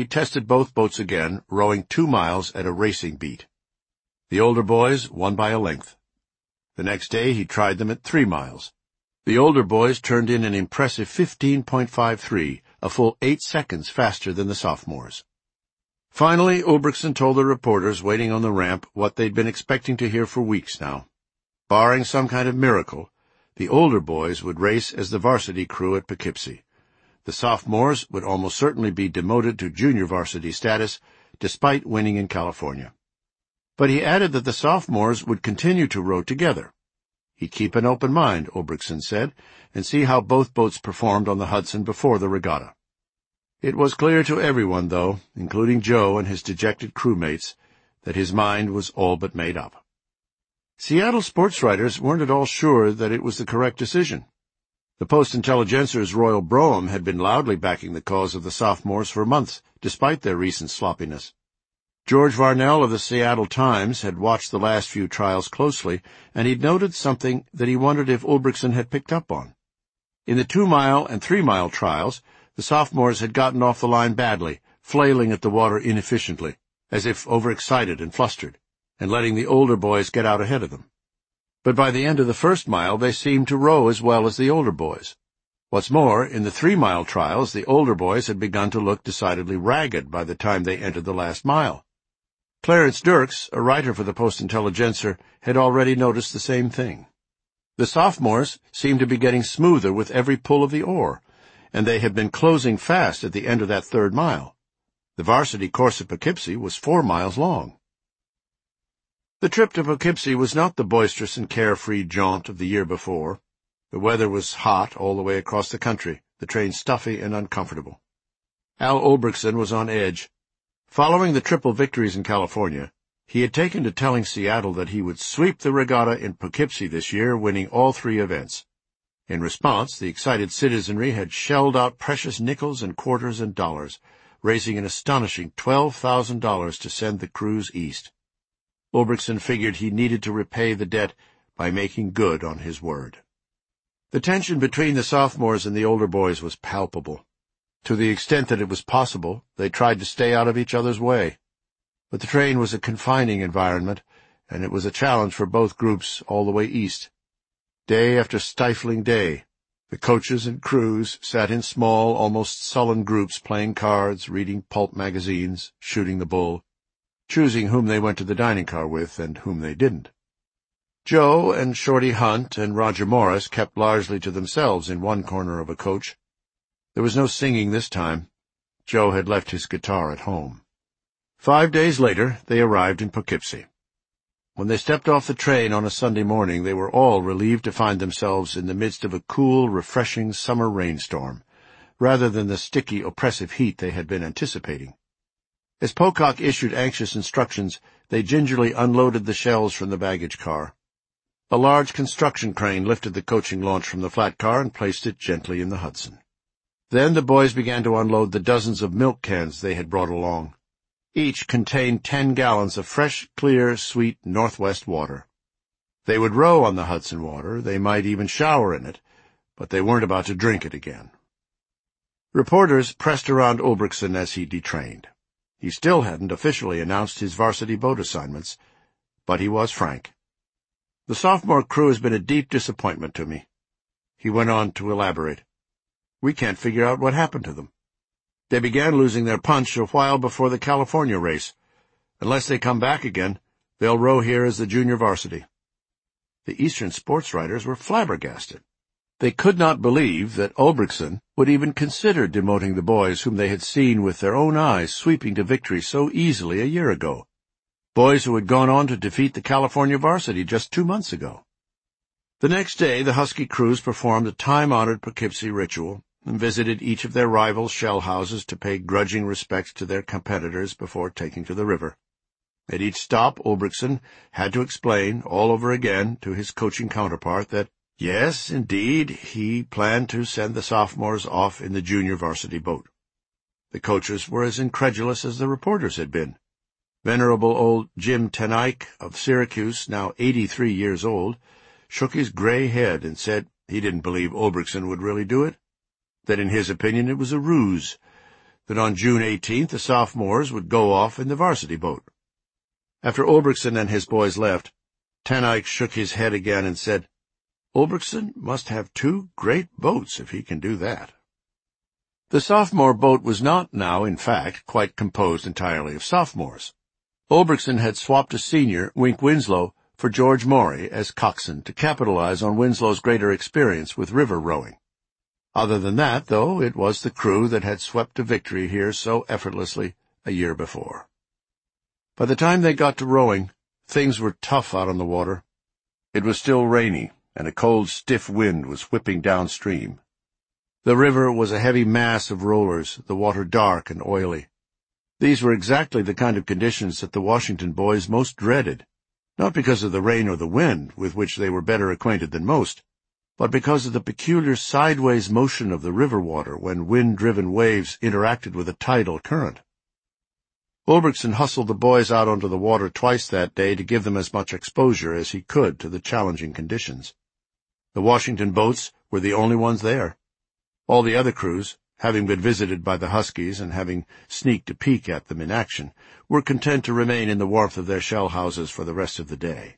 he tested both boats again, rowing 2 miles at a racing beat. The older boys won by a length. The next day he tried them at 3 miles. The older boys turned in an impressive 15.53, a full 8 seconds faster than the sophomores. Finally, Ulbrichtsen told the reporters waiting on the ramp what they'd been expecting to hear for weeks now. Barring some kind of miracle, the older boys would race as the varsity crew at Poughkeepsie. The sophomores would almost certainly be demoted to junior varsity status, despite winning in California. But he added that the sophomores would continue to row together. He'd keep an open mind, Ulbrichtsen said, and see how both boats performed on the Hudson before the regatta. It was clear to everyone, though, including Joe and his dejected crewmates, that his mind was all but made up. Seattle sports writers weren't at all sure that it was the correct decision. The Post-Intelligencer's Royal Brougham had been loudly backing the cause of the sophomores for months, despite their recent sloppiness. George Varnell of the Seattle Times had watched the last few trials closely, and he'd noted something that he wondered if Ulbrichtsen had picked up on. In the 2-mile and 3-mile trials, the sophomores had gotten off the line badly, flailing at the water inefficiently, as if overexcited and flustered, and letting the older boys get out ahead of them. But by the end of the 1st mile, they seemed to row as well as the older boys. What's more, in the 3-mile trials, the older boys had begun to look decidedly ragged by the time they entered the last mile. Clarence Dirks, a writer for the Post-Intelligencer, had already noticed the same thing. The sophomores seemed to be getting smoother with every pull of the oar, and they had been closing fast at the end of that 3rd mile. The varsity course at Poughkeepsie was 4 miles long. The trip to Poughkeepsie was not the boisterous and carefree jaunt of the year before. The weather was hot all the way across the country, the train stuffy and uncomfortable. Al Ulbrichtsen was on edge. Following the triple victories in California, he had taken to telling Seattle that he would sweep the regatta in Poughkeepsie this year, winning all 3 events. In response, the excited citizenry had shelled out precious nickels and quarters and dollars, raising an astonishing $12,000 to send the crews east. Ulbrichtsen figured he needed to repay the debt by making good on his word. The tension between the sophomores and the older boys was palpable. To the extent that it was possible, they tried to stay out of each other's way. But the train was a confining environment, and it was a challenge for both groups all the way east. Day after stifling day, the coaches and crews sat in small, almost sullen groups playing cards, reading pulp magazines, shooting the bull, choosing whom they went to the dining car with and whom they didn't. Joe and Shorty Hunt and Roger Morris kept largely to themselves in one corner of a coach. There was no singing this time. Joe had left his guitar at home. 5 days later, they arrived in Poughkeepsie. When they stepped off the train on a Sunday morning, they were all relieved to find themselves in the midst of a cool, refreshing summer rainstorm, rather than the sticky, oppressive heat they had been anticipating. As Pocock issued anxious instructions, they gingerly unloaded the shells from the baggage car. A large construction crane lifted the coaching launch from the flat car and placed it gently in the Hudson. Then the boys began to unload the dozens of milk cans they had brought along. Each contained 10 gallons of fresh, clear, sweet Northwest water. They would row on the Hudson water, they might even shower in it, but they weren't about to drink it again. Reporters pressed around Ulbrichtsen as he detrained. He still hadn't officially announced his varsity boat assignments, but he was frank. The sophomore crew has been a deep disappointment to me. He went on to elaborate. We can't figure out what happened to them. They began losing their punch a while before the California race. Unless they come back again, they'll row here as the junior varsity. The Eastern sports writers were flabbergasted. They could not believe that Ulbrichtsen would even consider demoting the boys whom they had seen with their own eyes sweeping to victory so easily a year ago. Boys who had gone on to defeat the California varsity just 2 months ago. The next day, the Husky crews performed a time-honored Poughkeepsie ritual and visited each of their rival shell houses to pay grudging respects to their competitors before taking to the river. At each stop, Ulbrichtsen had to explain, all over again, to his coaching counterpart that, yes, indeed, he planned to send the sophomores off in the junior varsity boat. The coaches were as incredulous as the reporters had been. Venerable old Jim Tenike of Syracuse, now 83 years old, shook his gray head and said he didn't believe Ulbrichtsen would really do it, that in his opinion it was a ruse. that on June 18th the sophomores would go off in the varsity boat. After Ulbrichtsen and his boys left, Ten Eyck shook his head again and said, "Ulbrichtsen must have 2 great boats if he can do that." The sophomore boat was not now, in fact, quite composed entirely of sophomores. Ulbrichtsen had swapped a senior, Wink Winslow, for George Morey as coxswain to capitalize on Winslow's greater experience with river rowing. Other than that, though, it was the crew that had swept to victory here so effortlessly a year before. By the time they got to rowing, things were tough out on the water. It was still rainy, and a cold, stiff wind was whipping downstream. The river was a heavy mass of rollers, the water dark and oily. These were exactly the kind of conditions that the Washington boys most dreaded, not because of the rain or the wind, with which they were better acquainted than most, but because of the peculiar sideways motion of the river water when wind-driven waves interacted with a tidal current. Ulbrichtsen hustled the boys out onto the water twice that day to give them as much exposure as he could to the challenging conditions. The Washington boats were the only ones there. All the other crews, having been visited by the Huskies and having sneaked a peek at them in action, were content to remain in the warmth of their shell houses for the rest of the day.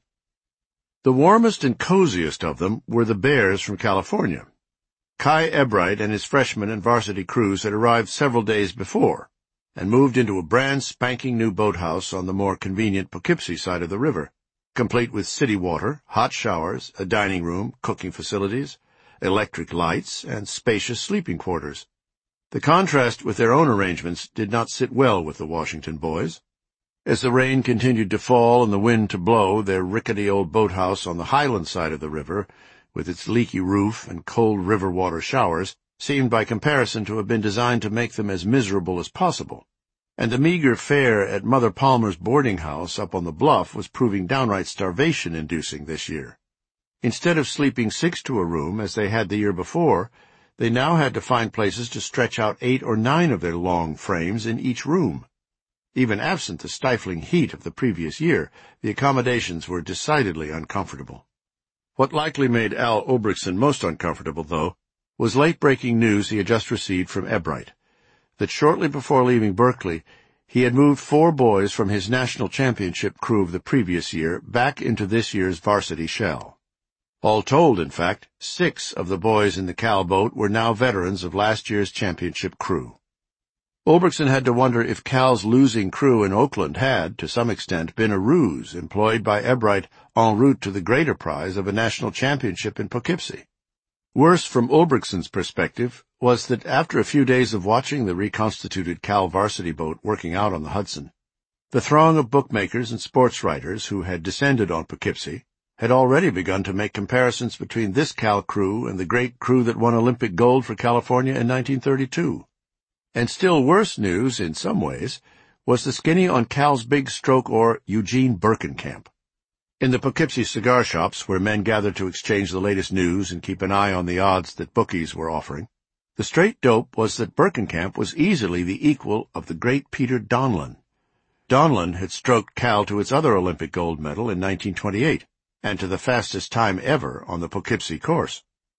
The warmest and coziest of them were the Bears from California. Kai Ebright and his freshman and varsity crews had arrived several days before, and moved into a brand spanking new boathouse on the more convenient Poughkeepsie side of the river, complete with city water, hot showers, a dining room, cooking facilities, electric lights, and spacious sleeping quarters. The contrast with their own arrangements did not sit well with the Washington boys. As the rain continued to fall and the wind to blow, their rickety old boathouse on the highland side of the river, with its leaky roof and cold river water showers, seemed by comparison to have been designed to make them as miserable as possible, and the meager fare at Mother Palmer's boarding house up on the bluff was proving downright starvation-inducing this year. Instead of sleeping 6 to a room, as they had the year before, they now had to find places to stretch out 8 or 9 of their long frames in each room. Even absent the stifling heat of the previous year, the accommodations were decidedly uncomfortable. What likely made Al Ulbrichtsen most uncomfortable, though, was late-breaking news he had just received from Ebright, that shortly before leaving Berkeley, he had moved 4 boys from his national championship crew of the previous year back into this year's varsity shell. All told, in fact, 6 of the boys in the Cal boat were now veterans of last year's championship crew. Ulbrichtsen had to wonder if Cal's losing crew in Oakland had, to some extent, been a ruse employed by Ebright en route to the greater prize of a national championship in Poughkeepsie. Worse from Ulbrichtsen's perspective was that after a few days of watching the reconstituted Cal varsity boat working out on the Hudson, the throng of bookmakers and sports writers who had descended on Poughkeepsie had already begun to make comparisons between this Cal crew and the great crew that won Olympic gold for California in 1932. And still worse news, in some ways, was the skinny on Cal's big stroke oar Eugene Berkenkamp. In the Poughkeepsie cigar shops, where men gathered to exchange the latest news and keep an eye on the odds that bookies were offering, the straight dope was that Berkenkamp was easily the equal of the great Peter Donlin. Donlin had stroked Cal to its other Olympic gold medal in 1928, and to the fastest time ever on the Poughkeepsie course.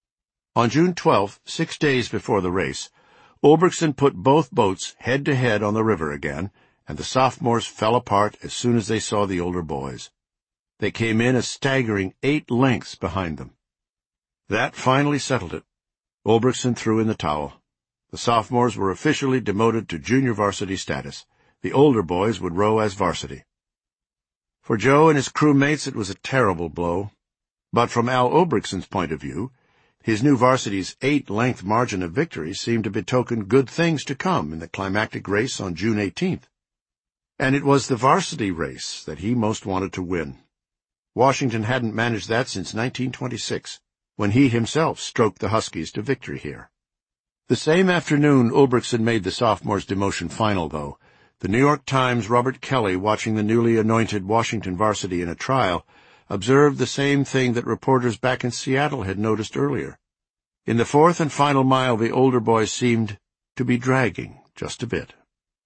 On June 12th, 6 days before the race, Ulbrichtsen put both boats head-to-head on the river again, and the sophomores fell apart as soon as they saw the older boys. They came in a staggering 8 lengths behind them. That finally settled it. Ulbrichtsen threw in the towel. The sophomores were officially demoted to junior varsity status. The older boys would row as varsity. For Joe and his crewmates it was a terrible blow, but from Al Ulbrichtsen's point of view, his new varsity's 8-length margin of victory seemed to betoken good things to come in the climactic race on June 18th. And it was the varsity race that he most wanted to win. Washington hadn't managed that since 1926, when he himself stroked the Huskies to victory here. The same afternoon Ulbrichtsen made the sophomores' demotion final, though. The New York Times' Robert Kelly, watching the newly anointed Washington varsity in a trial, observed the same thing that reporters back in Seattle had noticed earlier. In the 4th and final mile, the older boys seemed to be dragging just a bit.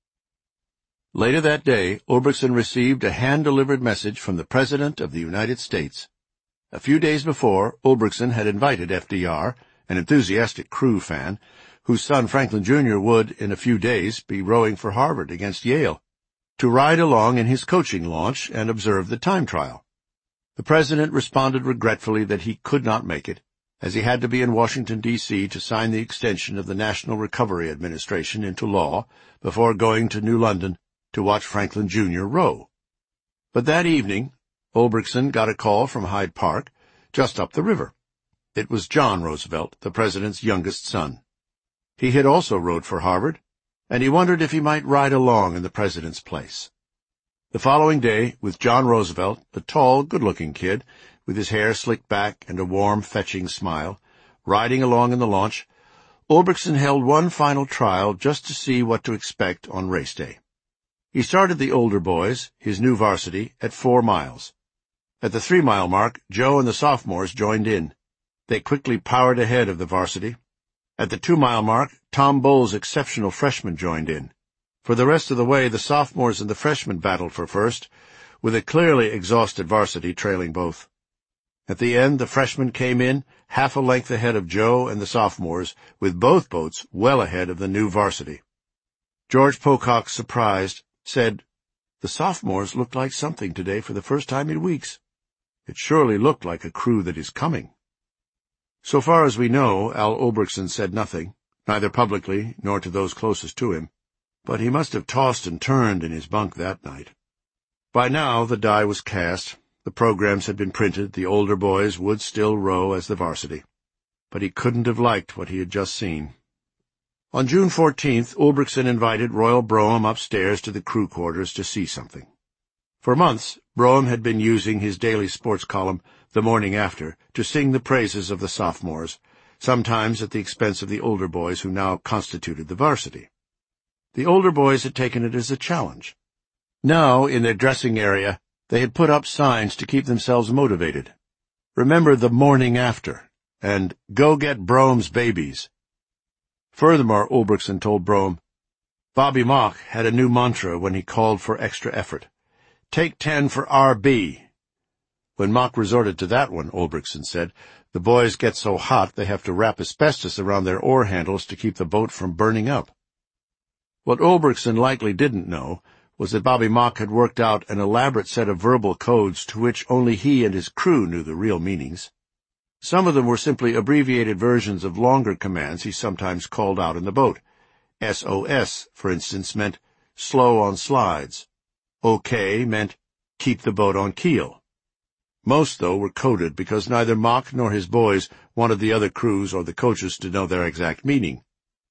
Later that day, Ulbrichtsen received a hand-delivered message from the President of the United States. A few days before, Ulbrichtsen had invited FDR, an enthusiastic crew fan, whose son Franklin Jr. would, in a few days, be rowing for Harvard against Yale, to ride along in his coaching launch and observe the time trial. The president responded regretfully that he could not make it, as he had to be in Washington, D.C. to sign the extension of the National Recovery Administration into law before going to New London to watch Franklin Jr. row. But that evening, Ulbrichtsen got a call from Hyde Park, just up the river. It was John Roosevelt, the president's youngest son. He had also rowed for Harvard, and he wondered if he might ride along in the president's place. The following day, with John Roosevelt, a tall, good-looking kid, with his hair slicked back and a warm, fetching smile, riding along in the launch, Ulbrichtsen held one final trial just to see what to expect on race day. He started the older boys, his new varsity, at 4 miles. At the 3-mile mark, Joe and the sophomores joined in. They quickly powered ahead of the varsity. At the 2-mile mark, Tom Bowles' exceptional freshman joined in. For the rest of the way, the sophomores and the freshmen battled for first, with a clearly exhausted varsity trailing both. At the end, the freshmen came in half a length ahead of Joe and the sophomores, with both boats well ahead of the new varsity. George Pocock, surprised, said, "The sophomores looked like something today for the first time in weeks. It surely looked like a crew that is coming." So far as we know, Al Ulbrichtsen said nothing, neither publicly nor to those closest to him, but he must have tossed and turned in his bunk that night. By now the die was cast, the programs had been printed, the older boys would still row as the varsity. But he couldn't have liked what he had just seen. On June 14th, Ulbrichtsen invited Royal Brougham upstairs to the crew quarters to see something. For months, Brougham had been using his daily sports column, The Morning After, to sing the praises of the sophomores, sometimes at the expense of the older boys who now constituted the varsity. The older boys had taken it as a challenge. Now, in their dressing area, they had put up signs to keep themselves motivated. "Remember the morning after," and "Go get Brougham's babies." Furthermore, Ulbrichtsen told Brougham, Bobby Mock had a new mantra when he called for extra effort. "Take 10 for R.B." When Mock resorted to that one, Ulbrichtsen said, the boys get so hot they have to wrap asbestos around their oar handles to keep the boat from burning up. What Ulbrichtsen likely didn't know was that Bobby Mock had worked out an elaborate set of verbal codes to which only he and his crew knew the real meanings. Some of them were simply abbreviated versions of longer commands he sometimes called out in the boat. SOS, for instance, meant slow on slides. OK meant keep the boat on keel. Most, though, were coded because neither Mock nor his boys wanted the other crews or the coaches to know their exact meaning.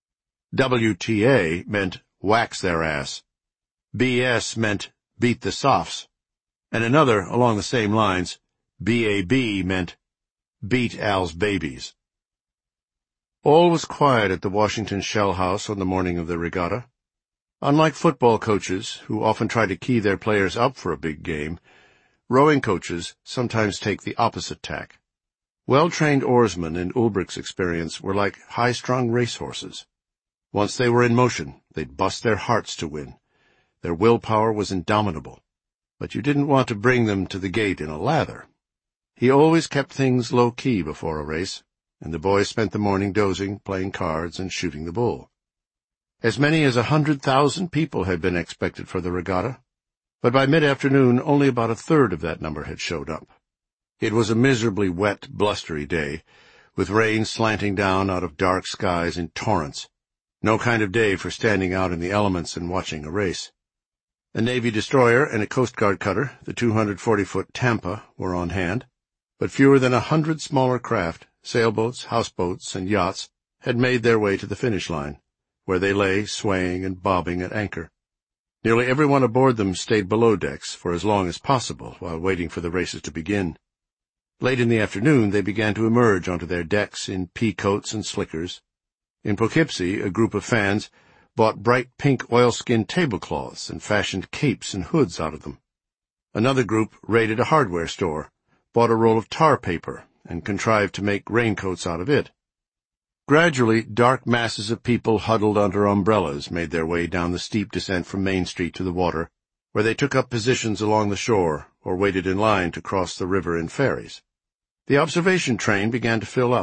WTA meant wax their ass. BS meant beat the sophs. And another, along the same lines, BAB meant beat Al's babies. All was quiet at the Washington Shell House on the morning of the regatta. Unlike football coaches, who often try to key their players up for a big game, rowing coaches sometimes take the opposite tack. Well-trained oarsmen, in Ulbricht's experience, were like high-strung racehorses. Once they were in motion, they'd bust their hearts to win. Their willpower was indomitable, but you didn't want to bring them to the gate in a lather. He always kept things low-key before a race, and the boys spent the morning dozing, playing cards, and shooting the bull. As many as 100,000 people had been expected for the regatta, but by mid-afternoon only about a third of that number had showed up. It was a miserably wet, blustery day, with rain slanting down out of dark skies in torrents. No kind of day for standing out in the elements and watching a race. A Navy destroyer and a Coast Guard cutter, the 240-foot Tampa, were on hand, but fewer than 100 smaller craft, sailboats, houseboats, and yachts, had made their way to the finish line, where they lay swaying and bobbing at anchor. Nearly everyone aboard them stayed below decks for as long as possible while waiting for the races to begin. Late in the afternoon they began to emerge onto their decks in pea-coats and slickers. In Poughkeepsie, a group of fans bought bright pink oilskin tablecloths and fashioned capes and hoods out of them. Another group raided a hardware store, bought a roll of tar paper, and contrived to make raincoats out of it. Gradually, dark masses of people huddled under umbrellas made their way down the steep descent from Main Street to the water, where they took up positions along the shore or waited in line to cross the river in ferries. The observation train began to fill up.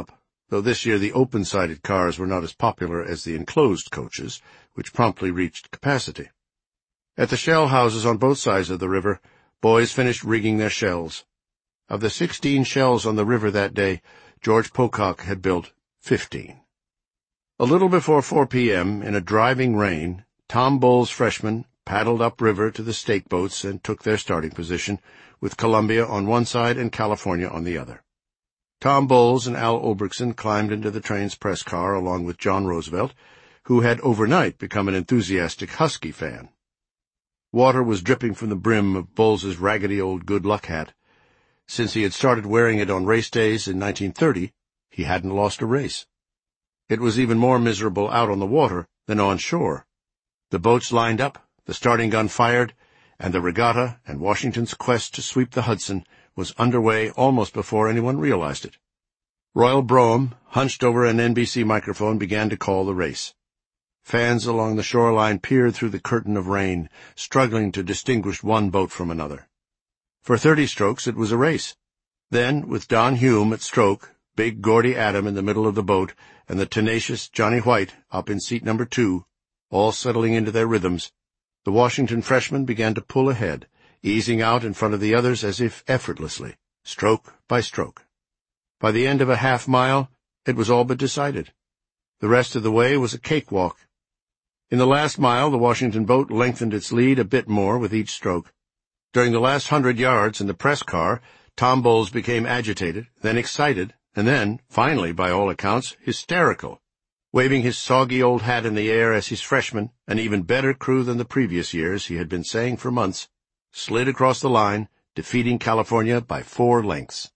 though this year the open-sided cars were not as popular as the enclosed coaches, which promptly reached capacity. At the shell houses on both sides of the river, boys finished rigging their shells. Of the 16 shells on the river that day, George Pocock had built 15. A little before 4 p.m., in a driving rain, Tom Bowles freshmen paddled upriver to the stake boats and took their starting position, with Columbia on one side and California on the other. Tom Bowles and Al Ulbrichtson climbed into the train's press car along with John Roosevelt, who had overnight become an enthusiastic Husky fan. Water was dripping from the brim of Bowles's raggedy old good-luck hat. Since he had started wearing it on race days in 1930, he hadn't lost a race. It was even more miserable out on the water than on shore. The boats lined up, the starting gun fired, and the regatta and Washington's quest to sweep the Hudson was underway almost before anyone realized it. Royal Brougham, hunched over an NBC microphone, began to call the race. Fans along the shoreline peered through the curtain of rain, struggling to distinguish one boat from another. For 30 strokes it was a race. Then, with Don Hume at stroke, big Gordy Adam in the middle of the boat, and the tenacious Johnny White up in seat number 2, all settling into their rhythms, the Washington freshmen began to pull ahead, easing out in front of the others as if effortlessly, stroke by stroke. By the end of a half-mile, it was all but decided. The rest of the way was a cakewalk. In the last mile, the Washington boat lengthened its lead a bit more with each stroke. During the last 100 yards in the press car, Tom Bowles became agitated, then excited, and then, finally, by all accounts, hysterical, waving his soggy old hat in the air as his freshmen, an even better crew than the previous years, he had been saying for months, slid across the line, defeating California by 4 lengths.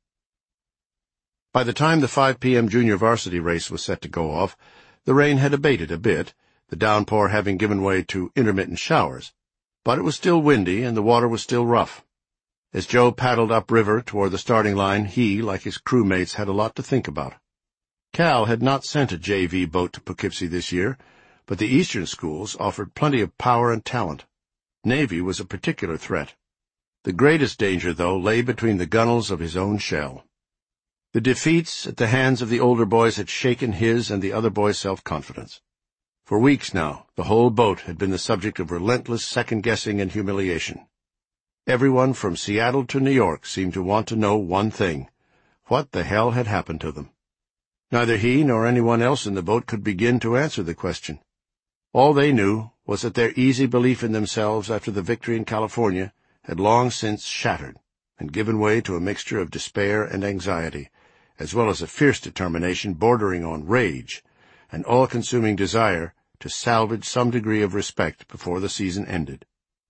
By the time the 5 p.m. junior varsity race was set to go off, the rain had abated a bit, the downpour having given way to intermittent showers, but it was still windy and the water was still rough. As Joe paddled upriver toward the starting line, he, like his crewmates, had a lot to think about. Cal had not sent a JV boat to Poughkeepsie this year, but the eastern schools offered plenty of power and talent. Navy was a particular threat. The greatest danger, though, lay between the gunwales of his own shell. The defeats at the hands of the older boys had shaken his and the other boys' self-confidence. For weeks now, the whole boat had been the subject of relentless second-guessing and humiliation. Everyone from Seattle to New York seemed to want to know one thing: what the hell had happened to them? Neither he nor anyone else in the boat could begin to answer the question. All they knew was that their easy belief in themselves after the victory in California had long since shattered and given way to a mixture of despair and anxiety, as well as a fierce determination bordering on rage, an all-consuming desire to salvage some degree of respect before the season ended.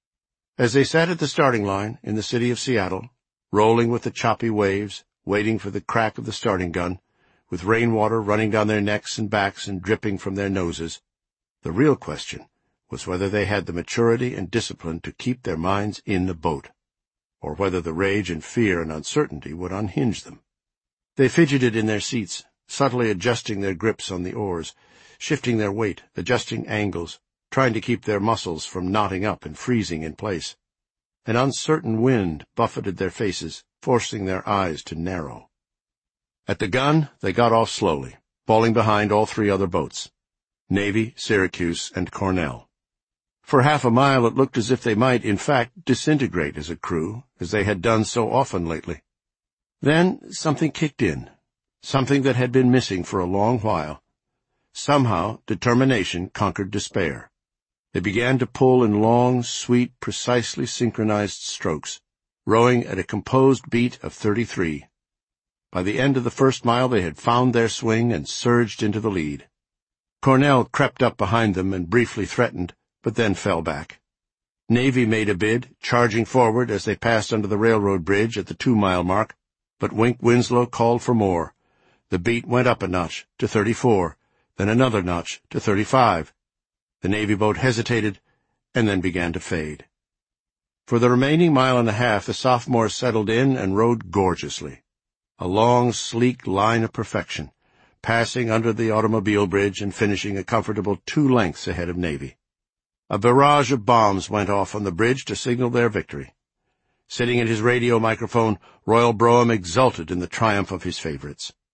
As they sat at the starting line in the city of Seattle, rolling with the choppy waves, waiting for the crack of the starting gun, with rainwater running down their necks and backs and dripping from their noses, the real question was whether they had the maturity and discipline to keep their minds in the boat, or whether the rage and fear and uncertainty would unhinge them. They fidgeted in their seats, subtly adjusting their grips on the oars, shifting their weight, adjusting angles, trying to keep their muscles from knotting up and freezing in place. An uncertain wind buffeted their faces, forcing their eyes to narrow. At the gun, they got off slowly, falling behind all 3 other boats: Navy, Syracuse, and Cornell. For half a mile it looked as if they might, in fact, disintegrate as a crew, as they had done so often lately. Then something kicked in, something that had been missing for a long while. Somehow determination conquered despair. They began to pull in long, sweet, precisely synchronized strokes, rowing at a composed beat of 33. By the end of the first mile they had found their swing and surged into the lead. Cornell crept up behind them and briefly threatened, but then fell back. Navy made a bid, charging forward as they passed under the railroad bridge at the 2-mile mark, but Wink Winslow called for more. The beat went up a notch, to 34, then another notch, to 35. The Navy boat hesitated, and then began to fade. For the remaining mile and a half, the sophomores settled in and rowed gorgeously. A long, sleek line of perfection, passing under the automobile bridge and finishing a comfortable 2 lengths ahead of Navy. A barrage of bombs went off on the bridge to signal their victory. Sitting at his radio microphone, Royal Brougham exulted in the triumph of his favorites.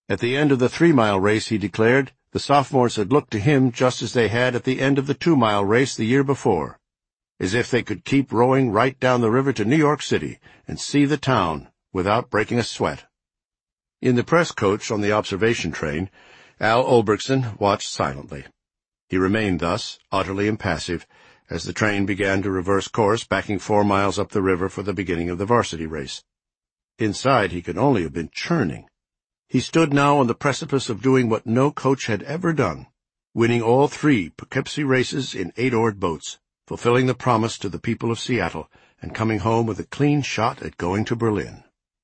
At the end of the 3-mile race, he declared, the sophomores had looked to him just as they had at the end of the 2-mile race the year before, as if they could keep rowing right down the river to New York City and see the town without breaking a sweat. In the press coach on the observation train, Al Ulbrichtson watched silently. He remained thus, utterly impassive, as the train began to reverse course, backing 4 miles up the river for the beginning of the varsity race. Inside, he could only have been churning. He stood now on the precipice of doing what no coach had ever done, winning all 3 Poughkeepsie races in 8-oared boats, fulfilling the promise to the people of Seattle, and coming home with a clean shot at going to Berlin.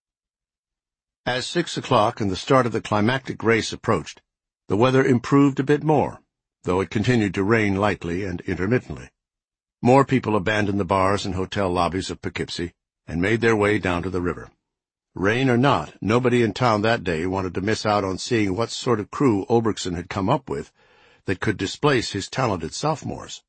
As 6 o'clock and the start of the climactic race approached, the weather improved a bit more, though it continued to rain lightly and intermittently. More people abandoned the bars and hotel lobbies of Poughkeepsie and made their way down to the river. Rain or not, nobody in town that day wanted to miss out on seeing what sort of crew Ulbrichtson had come up with that could displace his talented sophomores.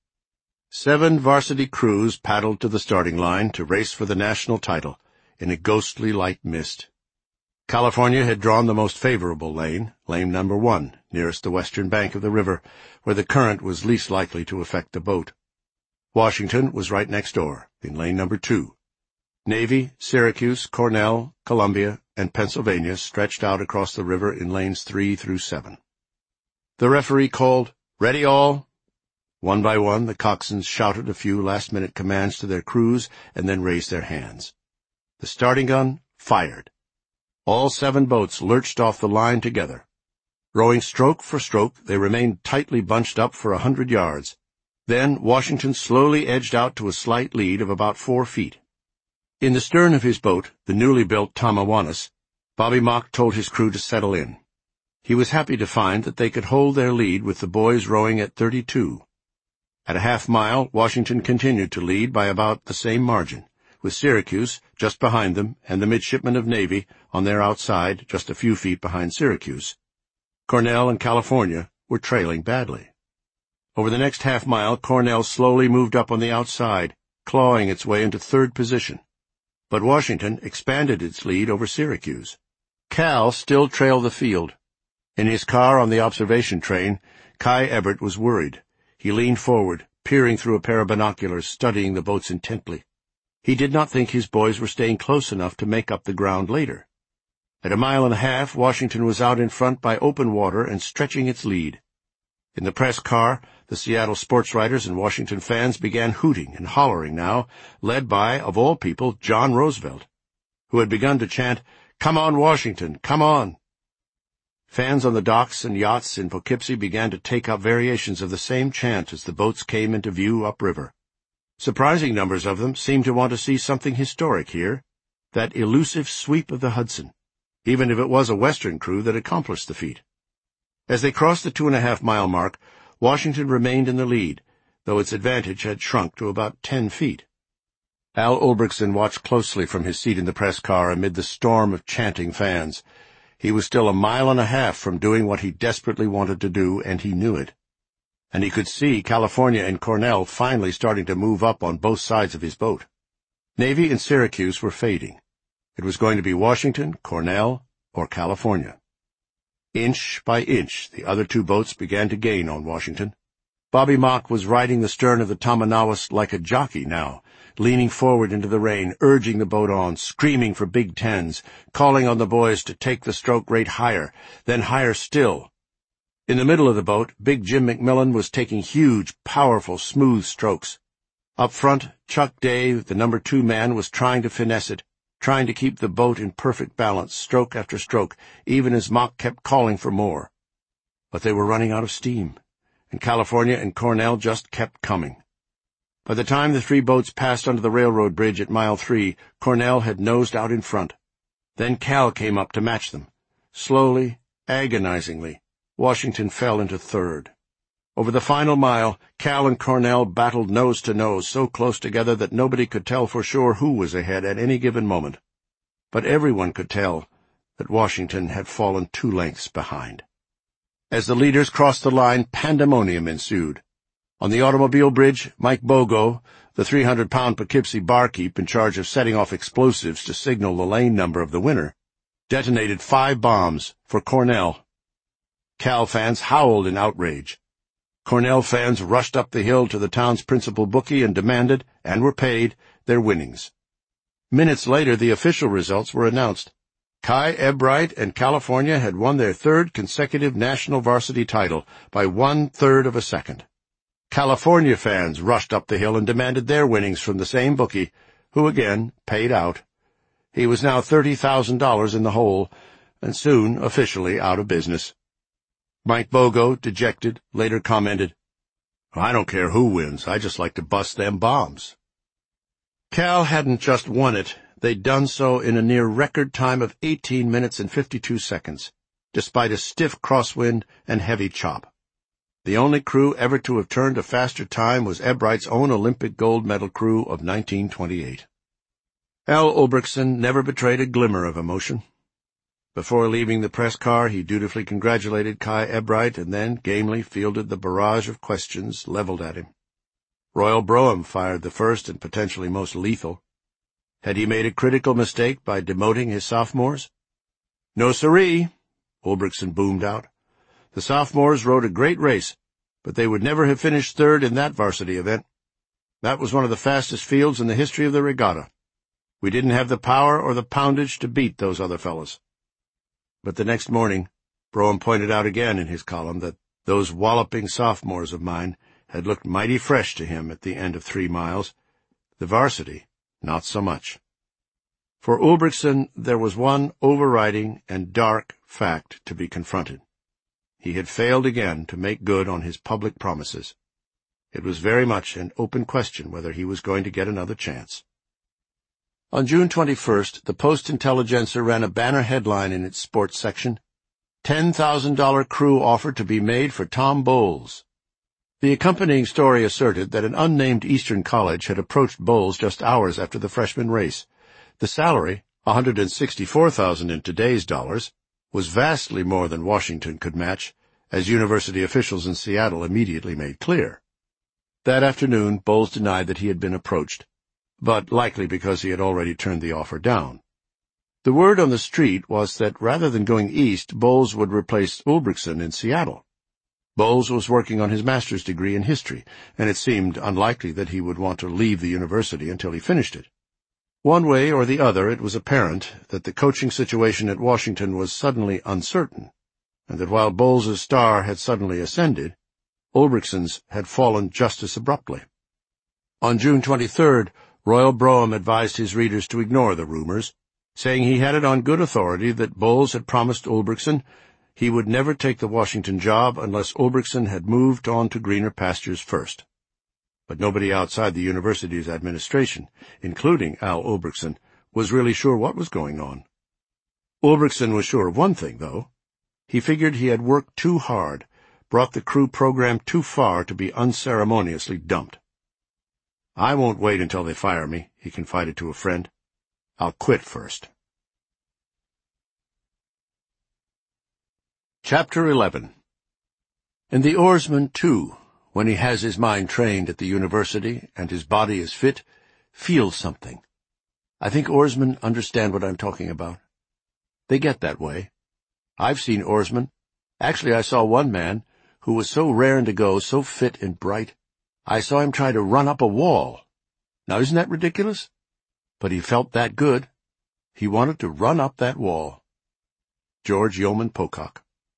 7 varsity crews paddled to the starting line to race for the national title in a ghostly light mist. California had drawn the most favorable lane number 1, nearest the western bank of the river, where the current was least likely to affect the boat. Washington was right next door, in lane number 2. Navy, Syracuse, Cornell, Columbia, and Pennsylvania stretched out across the river in lanes 3 through 7. The referee called, "Ready all!" One by one, the coxswains shouted a few last-minute commands to their crews and then raised their hands. The starting gun fired. All 7 boats lurched off the line together. Rowing stroke for stroke, they remained tightly bunched up for 100 yards. Then Washington slowly edged out to a slight lead of about 4 feet. In the stern of his boat, the newly built Tamawanis, Bobby Mock told his crew to settle in. He was happy to find that they could hold their lead with the boys rowing at 32. At a half-mile, Washington continued to lead by about the same margin, with Syracuse just behind them and the midshipmen of Navy on their outside just a few feet behind Syracuse. Cornell and California were trailing badly. Over the next half-mile, Cornell slowly moved up on the outside, clawing its way into 3rd position. But Washington expanded its lead over Syracuse. Cal still trailed the field. In his car on the observation train, Kai Ebert was worried. He leaned forward, peering through a pair of binoculars, studying the boats intently. He did not think his boys were staying close enough to make up the ground later. At 1.5 miles, Washington was out in front by open water and stretching its lead. In the press car, the Seattle sports writers and Washington fans began hooting and hollering now, led by, of all people, John Roosevelt, who had begun to chant, "Come on, Washington, come on!" Fans on the docks and yachts in Poughkeepsie began to take up variations of the same chant as the boats came into view upriver. Surprising numbers of them seemed to want to see something historic here, that elusive sweep of the Hudson, even if it was a Western crew that accomplished the feat. As they crossed the 2.5-mile mark, Washington remained in the lead, though its advantage had shrunk to about 10 feet. Al Ulbrichtson watched closely from his seat in the press car amid the storm of chanting fans. He was still 1.5 miles from doing what he desperately wanted to do, and he knew it. And he could see California and Cornell finally starting to move up on both sides of his boat. Navy and Syracuse were fading. It was going to be Washington, Cornell, or California. Inch by inch, the other 2 boats began to gain on Washington. Bobby Mock was riding the stern of the Tamanawas like a jockey now, leaning forward into the rain, urging the boat on, screaming for big tens, calling on the boys to take the stroke rate higher, then higher still. In the middle of the boat, Big Jim McMillan was taking huge, powerful, smooth strokes. Up front, Chuck Day, the number 2 man, was trying to finesse it, trying to keep the boat in perfect balance, stroke after stroke, even as Mock kept calling for more. But they were running out of steam, and California and Cornell just kept coming. By the time the 3 boats passed under the railroad bridge at mile 3, Cornell had nosed out in front. Then Cal came up to match them. Slowly, agonizingly, Washington fell into 3rd. Over the final mile, Cal and Cornell battled nose to nose, so close together that nobody could tell for sure who was ahead at any given moment. But everyone could tell that Washington had fallen 2 lengths behind. As the leaders crossed the line, pandemonium ensued. On the automobile bridge, Mike Bogo, the 300-pound Poughkeepsie barkeep in charge of setting off explosives to signal the lane number of the winner, detonated 5 bombs for Cornell. Cal fans howled in outrage. Cornell fans rushed up the hill to the town's principal bookie and demanded, and were paid, their winnings. Minutes later, the official results were announced. Kai Ebright and California had won their 3rd consecutive national varsity title by 1/3 of a second. California fans rushed up the hill and demanded their winnings from the same bookie, who again paid out. He was now $30,000 in the hole, and soon officially out of business. Mike Bogo, dejected, later commented, "I don't care who wins, I just like to bust them bombs." Cal hadn't just won it, they'd done so in a near-record time of 18 minutes and 52 seconds, despite a stiff crosswind and heavy chop. The only crew ever to have turned a faster time was Ebright's own Olympic gold medal crew of 1928. Al Ulbrichtson never betrayed a glimmer of emotion. Before leaving the press car, he dutifully congratulated Kai Ebright and then gamely fielded the barrage of questions leveled at him. Royal Brougham fired the first and potentially most lethal. Had he made a critical mistake by demoting his sophomores? "No siree," Ulbrichtson boomed out. "The sophomores rode a great race, but they would never have finished 3rd in that varsity event. That was one of the fastest fields in the history of the regatta. We didn't have the power or the poundage to beat those other fellows." But the next morning, Brougham pointed out again in his column that those walloping sophomores of mine had looked mighty fresh to him at the end of 3 miles. The varsity, not so much. For Ulbrichtson, there was one overriding and dark fact to be confronted. He had failed again to make good on his public promises. It was very much an open question whether he was going to get another chance. On June 21st, the Post-Intelligencer ran a banner headline in its sports section, $10,000 crew offer to be made for Tom Bowles. The accompanying story asserted that an unnamed Eastern college had approached Bowles just hours after the freshman race. The salary, $164,000 in today's dollars, was vastly more than Washington could match, as university officials in Seattle immediately made clear. That afternoon, Bowles denied that he had been approached, but likely because he had already turned the offer down. The word on the street was that rather than going east, Bowles would replace Ulbrichtson in Seattle. Bowles was working on his master's degree in history, and it seemed unlikely that he would want to leave the university until he finished it. One way or the other, it was apparent that the coaching situation at Washington was suddenly uncertain, and that while Bowles's star had suddenly ascended, Ulbrichtsen's had fallen just as abruptly. On June 23rd, Royal Brougham advised his readers to ignore the rumors, saying he had it on good authority that Bowles had promised Ulbrichtson he would never take the Washington job unless Ulbrichtson had moved on to greener pastures first. But nobody outside the university's administration, including Al Ulbrichtson, was really sure what was going on. Ulbrichtson was sure of one thing, though. He figured he had worked too hard, brought the crew program too far to be unceremoniously dumped. "I won't wait until they fire me," he confided to a friend. "I'll quit first." Chapter 11. And the oarsman, too, when he has his mind trained at the university and his body is fit, feels something. I think oarsmen understand what I'm talking about. They get that way. I've seen oarsmen. Actually, I saw one man who was so rarin' to go, so fit and bright, I saw him try to run up a wall. Now, isn't that ridiculous? But he felt that good. He wanted to run up that wall. George Yeoman Pocock.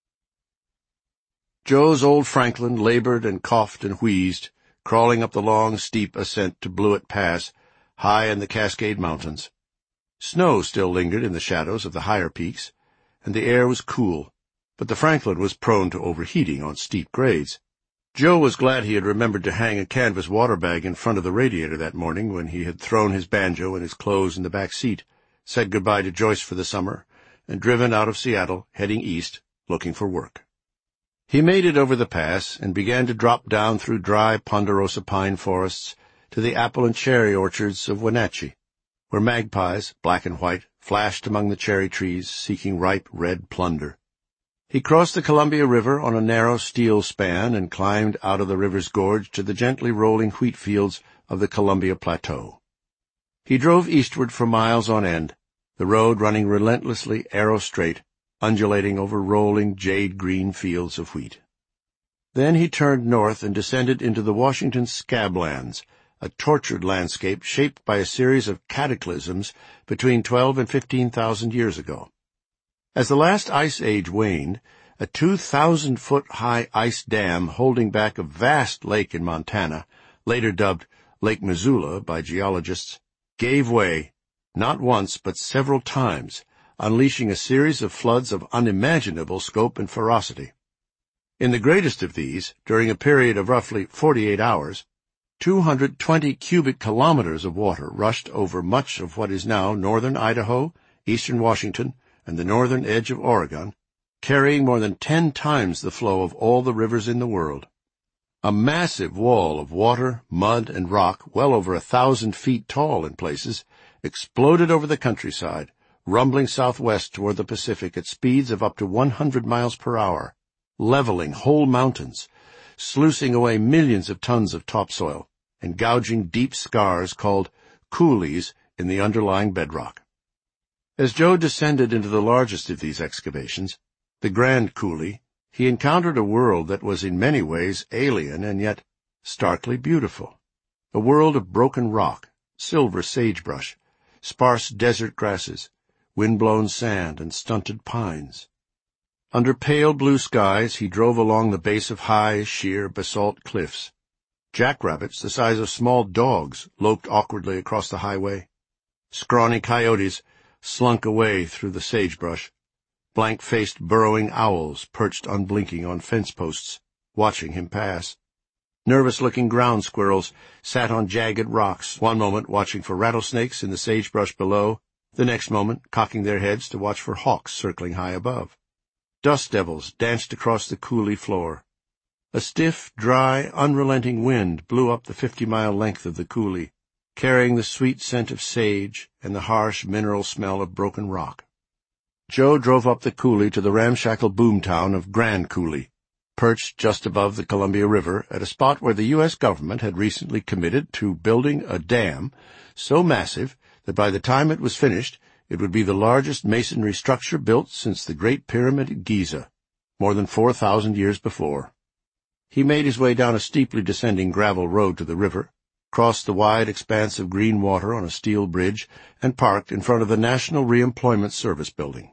Joe's old Franklin labored and coughed and wheezed, crawling up the long, steep ascent to Blewett Pass, high in the Cascade Mountains. Snow still lingered in the shadows of the higher peaks, and the air was cool, but the Franklin was prone to overheating on steep grades. Joe was glad he had remembered to hang a canvas water bag in front of the radiator that morning when he had thrown his banjo and his clothes in the back seat, said goodbye to Joyce for the summer, and driven out of Seattle, heading east, looking for work. He made it over the pass and began to drop down through dry ponderosa pine forests to the apple and cherry orchards of Wenatchee, where magpies, black and white, flashed among the cherry trees, seeking ripe red plunder. He crossed the Columbia River on a narrow steel span and climbed out of the river's gorge to the gently rolling wheat fields of the Columbia Plateau. He drove eastward for miles on end, the road running relentlessly arrow-straight, undulating over rolling jade-green fields of wheat. Then he turned north and descended into the Washington Scablands, a tortured landscape shaped by a series of cataclysms between 12 and 15,000 years ago. As the last ice age waned, a 2,000-foot-high ice dam holding back a vast lake in Montana, later dubbed Lake Missoula by geologists, gave way, not once but several times, unleashing a series of floods of unimaginable scope and ferocity. In the greatest of these, during a period of roughly 48 hours, 220 cubic kilometers of water rushed over much of what is now northern Idaho, eastern Washington, and the northern edge of Oregon, carrying more than 10 times the flow of all the rivers in the world. A massive wall of water, mud, and rock, well over 1,000 feet tall in places, exploded over the countryside, rumbling southwest toward the Pacific at speeds of up to 100 miles per hour, leveling whole mountains, sluicing away millions of tons of topsoil, and gouging deep scars called coulees in the underlying bedrock. As Joe descended into the largest of these excavations, the Grand Coulee, he encountered a world that was in many ways alien and yet starkly beautiful. A world of broken rock, silver sagebrush, sparse desert grasses, wind-blown sand, and stunted pines. Under pale blue skies, he drove along the base of high, sheer basalt cliffs. Jackrabbits the size of small dogs loped awkwardly across the highway. Scrawny coyotes slunk away through the sagebrush. Blank-faced burrowing owls perched unblinking on fence posts, watching him pass. Nervous-looking ground squirrels sat on jagged rocks, one moment watching for rattlesnakes in the sagebrush below, the next moment cocking their heads to watch for hawks circling high above. Dust devils danced across the coulee floor. A stiff, dry, unrelenting wind blew up the 50-mile length of the coulee, carrying the sweet scent of sage and the harsh mineral smell of broken rock. Joe drove up the coulee to the ramshackle boomtown of Grand Coulee, perched just above the Columbia River at a spot where the U.S. government had recently committed to building a dam so massive that by the time it was finished, it would be the largest masonry structure built since the Great Pyramid at Giza, more than 4,000 years before. He made his way down a steeply descending gravel road to the river, crossed the wide expanse of green water on a steel bridge, and parked in front of the National Reemployment Service building.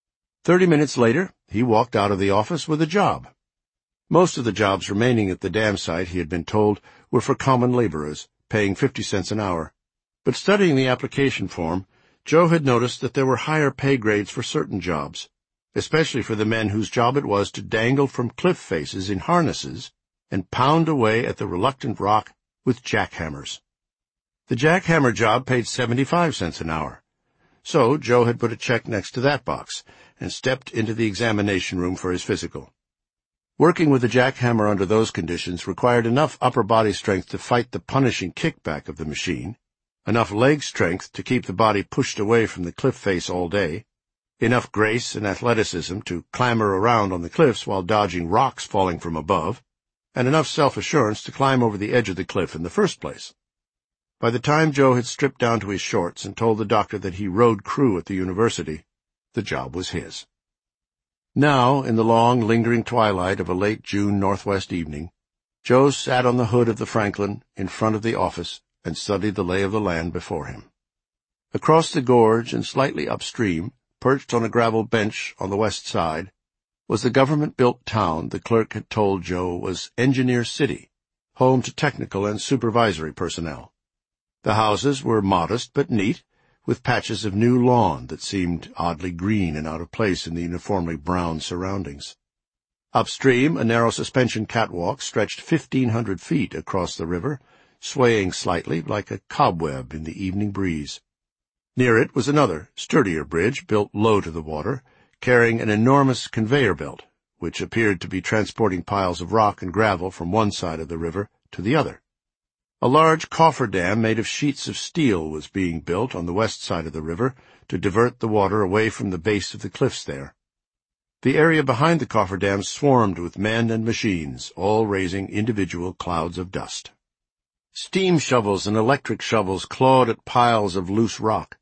30 minutes later, he walked out of the office with a job. Most of the jobs remaining at the dam site, he had been told, were for common laborers, paying 50 cents an hour. But studying the application form, Joe had noticed that there were higher pay grades for certain jobs, especially for the men whose job it was to dangle from cliff faces in harnesses and pound away at the reluctant rock with jackhammers. The jackhammer job paid 75 cents an hour. So Joe had put a check next to that box and stepped into the examination room for his physical. Working with a jackhammer under those conditions required enough upper body strength to fight the punishing kickback of the machine, enough leg strength to keep the body pushed away from the cliff face all day, enough grace and athleticism to clamber around on the cliffs while dodging rocks falling from above, and enough self-assurance to climb over the edge of the cliff in the first place. By the time Joe had stripped down to his shorts and told the doctor that he rode crew at the university, the job was his. Now, in the long, lingering twilight of a late June northwest evening, Joe sat on the hood of the Franklin in front of the office and studied the lay of the land before him. Across the gorge and slightly upstream, perched on a gravel bench on the west side, was the government-built town the clerk had told Joe was Engineer City, home to technical and supervisory personnel. The houses were modest but neat, with patches of new lawn that seemed oddly green and out of place in the uniformly brown surroundings. Upstream, a narrow suspension catwalk stretched 1,500 feet across the river, swaying slightly like a cobweb in the evening breeze. Near it was another, sturdier bridge built low to the water, carrying an enormous conveyor belt, which appeared to be transporting piles of rock and gravel from one side of the river to the other. A large cofferdam made of sheets of steel was being built on the west side of the river to divert the water away from the base of the cliffs there. The area behind the cofferdam swarmed with men and machines, all raising individual clouds of dust. Steam shovels and electric shovels clawed at piles of loose rock.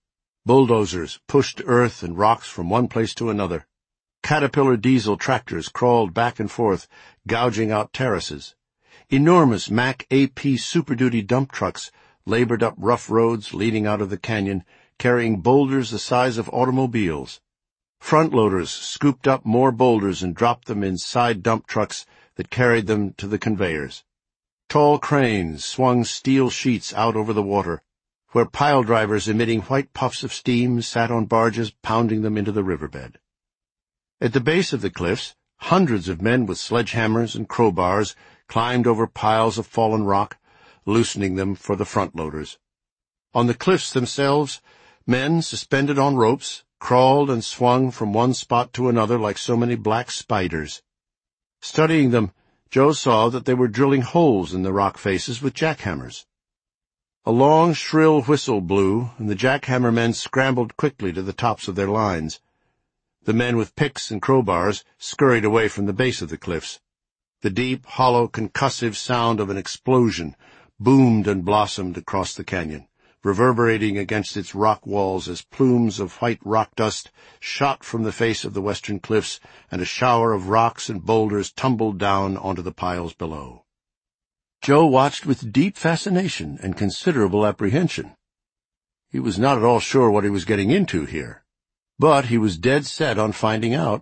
Bulldozers pushed earth and rocks from one place to another. Caterpillar diesel tractors crawled back and forth, gouging out terraces. Enormous Mack AP Super Duty dump trucks labored up rough roads leading out of the canyon, carrying boulders the size of automobiles. Front loaders scooped up more boulders and dropped them in side dump trucks that carried them to the conveyors. Tall cranes swung steel sheets out over the water, where pile drivers emitting white puffs of steam sat on barges pounding them into the riverbed. At the base of the cliffs, hundreds of men with sledgehammers and crowbars climbed over piles of fallen rock, loosening them for the front loaders. On the cliffs themselves, men suspended on ropes crawled and swung from one spot to another like so many black spiders. Studying them, Joe saw that they were drilling holes in the rock faces with jackhammers. A long, shrill whistle blew, and the jackhammer men scrambled quickly to the tops of their lines. The men with picks and crowbars scurried away from the base of the cliffs. The deep, hollow, concussive sound of an explosion boomed and blossomed across the canyon, reverberating against its rock walls as plumes of white rock dust shot from the face of the western cliffs, and a shower of rocks and boulders tumbled down onto the piles below. Joe watched with deep fascination and considerable apprehension. He was not at all sure what he was getting into here, but he was dead set on finding out.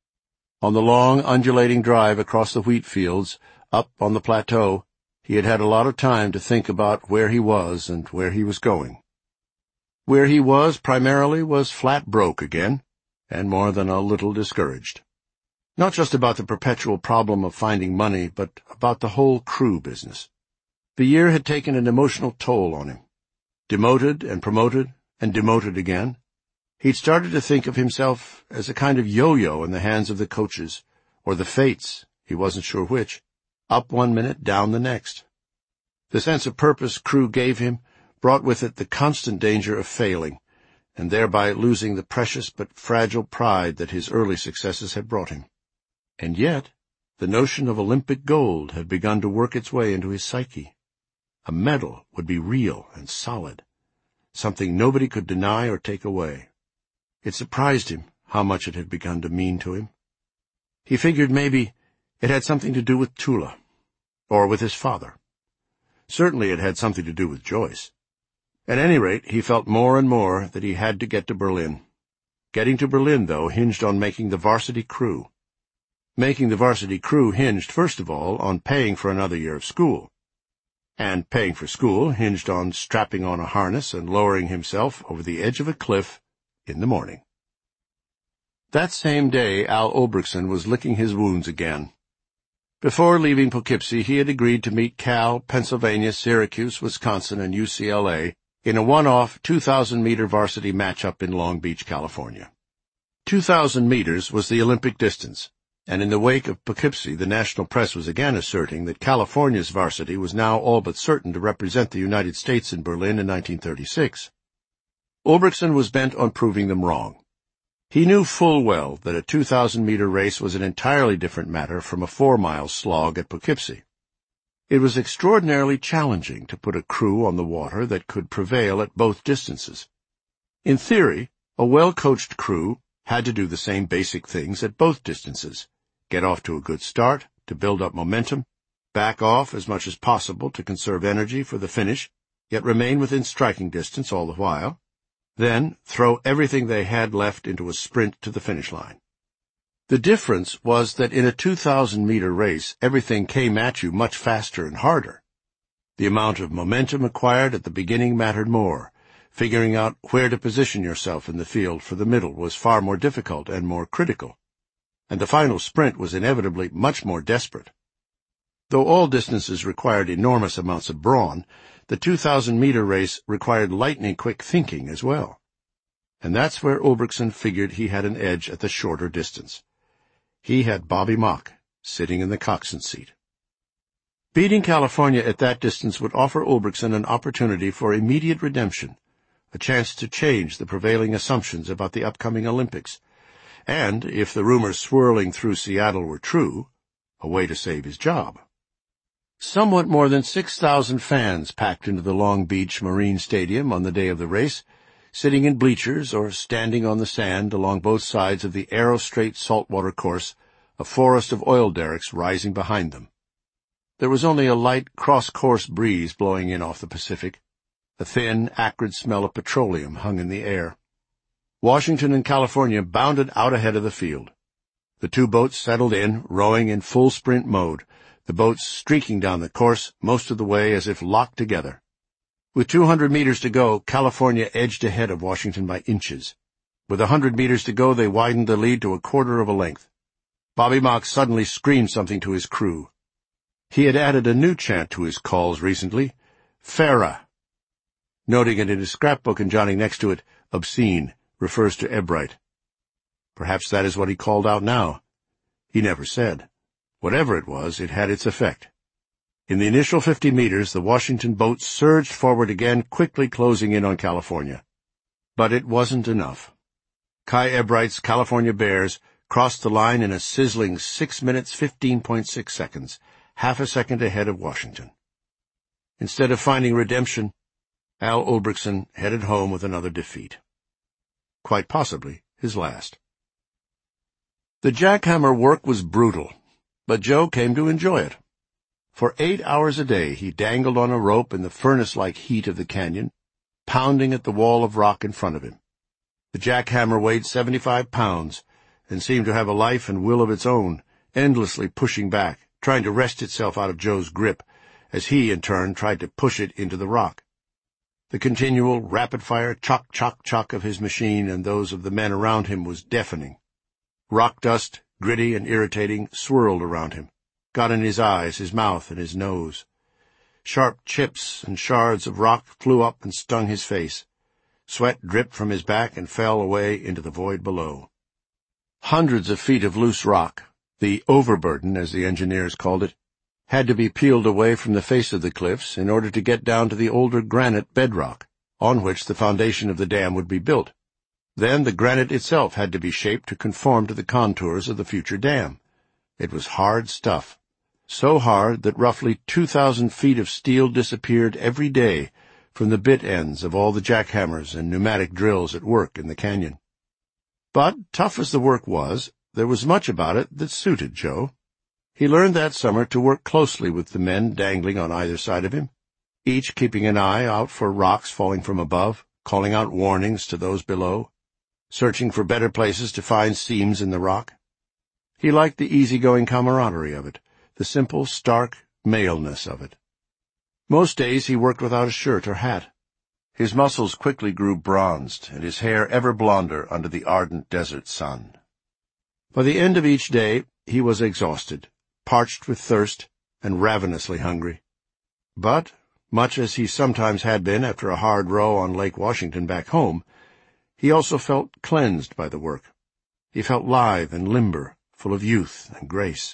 On the long, undulating drive across the wheat fields, up on the plateau, he had had a lot of time to think about where he was and where he was going. Where he was, primarily, was flat broke again, and more than a little discouraged. Not just about the perpetual problem of finding money, but about the whole crew business. The year had taken an emotional toll on him. Demoted and promoted and demoted again, he'd started to think of himself as a kind of yo-yo in the hands of the coaches, or the fates, he wasn't sure which, up one minute, down the next. The sense of purpose crew gave him brought with it the constant danger of failing, and thereby losing the precious but fragile pride that his early successes had brought him. And yet, the notion of Olympic gold had begun to work its way into his psyche. A medal would be real and solid, something nobody could deny or take away. It surprised him how much it had begun to mean to him. He figured maybe it had something to do with Tula, or with his father. Certainly it had something to do with Joyce. At any rate, he felt more and more that he had to get to Berlin. Getting to Berlin, though, hinged on making the varsity crew. Making the varsity crew hinged, first of all, on paying for another year of school. And paying for school hinged on strapping on a harness and lowering himself over the edge of a cliff in the morning. That same day, Al Ulbrichtson was licking his wounds again. Before leaving Poughkeepsie, he had agreed to meet Cal, Pennsylvania, Syracuse, Wisconsin, and UCLA in a one-off 2,000-meter varsity matchup in Long Beach, California. 2,000 meters was the Olympic distance, and in the wake of Poughkeepsie, the national press was again asserting that California's varsity was now all but certain to represent the United States in Berlin in 1936. Ulbrichtson was bent on proving them wrong. He knew full well that a 2,000-meter race was an entirely different matter from a 4-mile slog at Poughkeepsie. It was extraordinarily challenging to put a crew on the water that could prevail at both distances. In theory, a well-coached crew had to do the same basic things at both distances: get off to a good start, to build up momentum, back off as much as possible to conserve energy for the finish, yet remain within striking distance all the while, then throw everything they had left into a sprint to the finish line. The difference was that in a 2,000-meter race, everything came at you much faster and harder. The amount of momentum acquired at the beginning mattered more. Figuring out where to position yourself in the field for the middle was far more difficult and more critical. And the final sprint was inevitably much more desperate. Though all distances required enormous amounts of brawn, the 2,000-meter race required lightning-quick thinking as well. And that's where Ulbrichtson figured he had an edge at the shorter distance. He had Bobby Mock sitting in the coxswain seat. Beating California at that distance would offer Ulbrichtson an opportunity for immediate redemption, a chance to change the prevailing assumptions about the upcoming Olympics, and, if the rumors swirling through Seattle were true, a way to save his job. Somewhat more than 6,000 fans packed into the Long Beach Marine Stadium on the day of the race, sitting in bleachers or standing on the sand along both sides of the Arrow Strait saltwater course, a forest of oil derricks rising behind them. There was only a light cross-course breeze blowing in off the Pacific. A thin, acrid smell of petroleum hung in the air. Washington and California bounded out ahead of the field. The two boats settled in, rowing in full sprint mode, the boats streaking down the course most of the way as if locked together. With 200 meters to go, California edged ahead of Washington by inches. With 100 meters to go, they widened the lead to a quarter of a length. Bobby Mock suddenly screamed something to his crew. He had added a new chant to his calls recently, Farah. Noting it in his scrapbook and jotting next to it, obscene, refers to Ebright. Perhaps that is what he called out now. He never said. Whatever it was, it had its effect. In the initial 50 meters, the Washington boat surged forward again, quickly closing in on California. But it wasn't enough. Kai Ebright's California Bears crossed the line in a sizzling 6 minutes 15.6 seconds, half a second ahead of Washington. Instead of finding redemption, Al Ulbrichtson headed home with another defeat. Quite possibly his last. The jackhammer work was brutal, but Joe came to enjoy it. For 8 hours a day he dangled on a rope in the furnace-like heat of the canyon, pounding at the wall of rock in front of him. The jackhammer weighed 75 pounds and seemed to have a life and will of its own, endlessly pushing back, trying to wrest itself out of Joe's grip, as he, in turn, tried to push it into the rock. The continual, rapid-fire chock-chock-chock of his machine and those of the men around him was deafening. Rock dust, gritty and irritating, swirled around him, got in his eyes, his mouth, and his nose. Sharp chips and shards of rock flew up and stung his face. Sweat dripped from his back and fell away into the void below. Hundreds of feet of loose rock, the overburden, as the engineers called it, had to be peeled away from the face of the cliffs in order to get down to the older granite bedrock, on which the foundation of the dam would be built. Then the granite itself had to be shaped to conform to the contours of the future dam. It was hard stuff, so hard that roughly 2,000 feet of steel disappeared every day from the bit ends of all the jackhammers and pneumatic drills at work in the canyon. But, tough as the work was, there was much about it that suited Joe. He learned that summer to work closely with the men dangling on either side of him, each keeping an eye out for rocks falling from above, calling out warnings to those below, searching for better places to find seams in the rock. He liked the easygoing camaraderie of it, the simple, stark maleness of it. Most days he worked without a shirt or hat. His muscles quickly grew bronzed, and his hair ever blonder under the ardent desert sun. By the end of each day he was exhausted, parched with thirst, and ravenously hungry. But, much as he sometimes had been after a hard row on Lake Washington back home, he also felt cleansed by the work. He felt lithe and limber, full of youth and grace.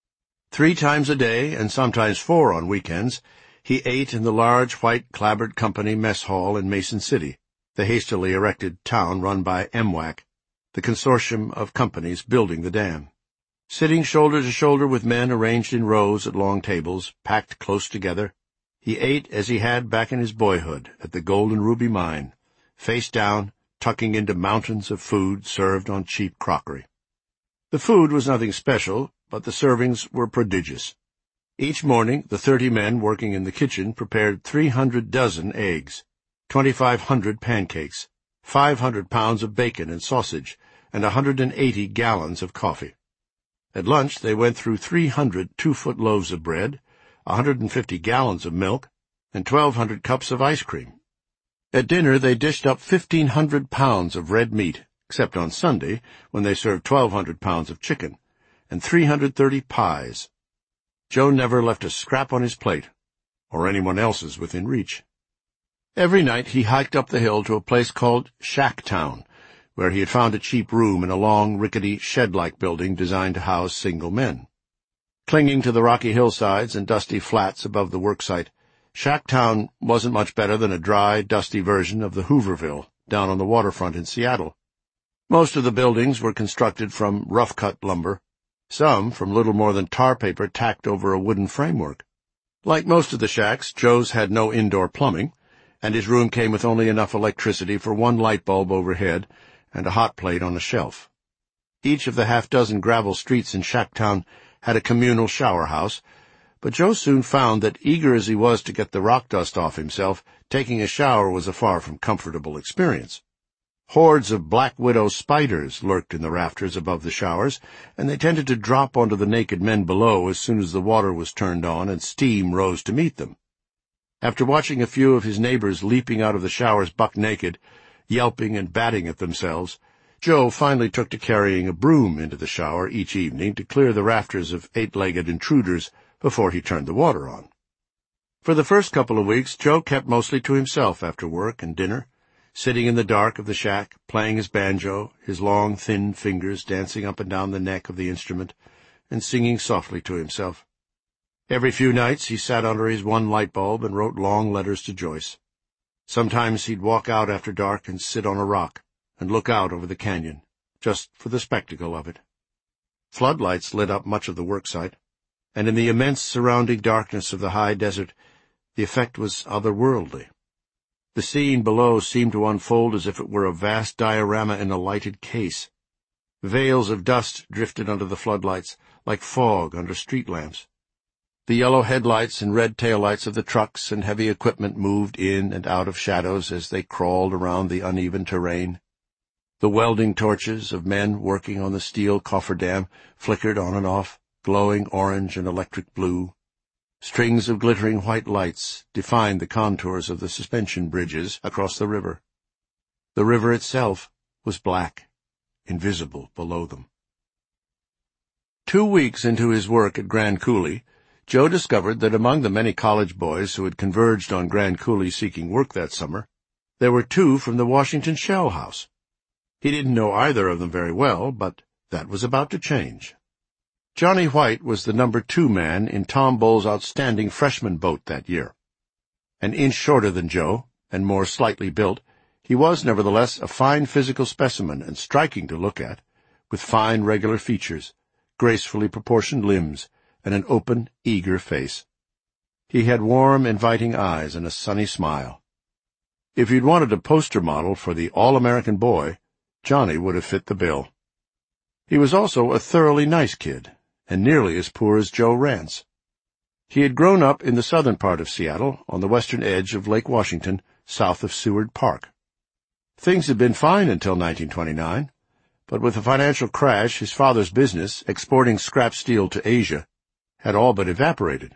3 times a day, and sometimes 4 on weekends, he ate in the large white clapboard company mess hall in Mason City, the hastily erected town run by MWAC, the consortium of companies building the dam. Sitting shoulder to shoulder with men arranged in rows at long tables, packed close together, he ate as he had back in his boyhood at the Golden Ruby Mine, face down, tucking into mountains of food served on cheap crockery. The food was nothing special, but the servings were prodigious. Each morning, the 30 men working in the kitchen prepared 300 dozen eggs, 2,500 pancakes, 500 pounds of bacon and sausage, and 180 gallons of coffee. At lunch, they went through 300 2-foot loaves of bread, 150 gallons of milk, and 1,200 cups of ice cream. At dinner, they dished up 1,500 pounds of red meat, except on Sunday, when they served 1,200 pounds of chicken, and 330 pies. Joe never left a scrap on his plate, or anyone else's within reach. Every night he hiked up the hill to a place called Shacktown, where he had found a cheap room in a long, rickety, shed-like building designed to house single men. Clinging to the rocky hillsides and dusty flats above the worksite, Shacktown wasn't much better than a dry, dusty version of the Hooverville down on the waterfront in Seattle. Most of the buildings were constructed from rough-cut lumber, some from little more than tar paper tacked over a wooden framework. Like most of the shacks, Joe's had no indoor plumbing, and his room came with only enough electricity for one light bulb overhead and a hot plate on a shelf. Each of the half-dozen gravel streets in Shacktown had a communal shower house, but Joe soon found that, eager as he was to get the rock dust off himself, taking a shower was a far from comfortable experience. Hordes of black widow spiders lurked in the rafters above the showers, and they tended to drop onto the naked men below as soon as the water was turned on and steam rose to meet them. After watching a few of his neighbors leaping out of the showers buck-naked, yelping and batting at themselves, Joe finally took to carrying a broom into the shower each evening to clear the rafters of eight-legged intruders before he turned the water on. For the first couple of weeks, Joe kept mostly to himself after work and dinner, sitting in the dark of the shack, playing his banjo, his long, thin fingers dancing up and down the neck of the instrument, and singing softly to himself. Every few nights he sat under his one light bulb and wrote long letters to Joyce. Sometimes he'd walk out after dark and sit on a rock and look out over the canyon, just for the spectacle of it. Floodlights lit up much of the worksite, and in the immense surrounding darkness of the high desert, the effect was otherworldly. The scene below seemed to unfold as if it were a vast diorama in a lighted case. Veils of dust drifted under the floodlights, like fog under street lamps. The yellow headlights and red taillights of the trucks and heavy equipment moved in and out of shadows as they crawled around the uneven terrain. The welding torches of men working on the steel cofferdam flickered on and off, glowing orange and electric blue. Strings of glittering white lights defined the contours of the suspension bridges across the river. The river itself was black, invisible below them. 2 weeks into his work at Grand Coulee, Joe discovered that among the many college boys who had converged on Grand Coulee seeking work that summer, there were 2 from the Washington Shell House. He didn't know either of them very well, but that was about to change. Johnny White was the number 2 man in Tom Bull's outstanding freshman boat that year. An inch shorter than Joe, and more slightly built, he was nevertheless a fine physical specimen and striking to look at, with fine regular features, gracefully proportioned limbs, and an open, eager face. He had warm, inviting eyes and a sunny smile. If you'd wanted a poster model for the all-American boy, Johnny would have fit the bill. He was also a thoroughly nice kid, and nearly as poor as Joe Rance. He had grown up in the southern part of Seattle, on the western edge of Lake Washington, south of Seward Park. Things had been fine until 1929, but with the financial crash, his father's business, exporting scrap steel to Asia, had all but evaporated.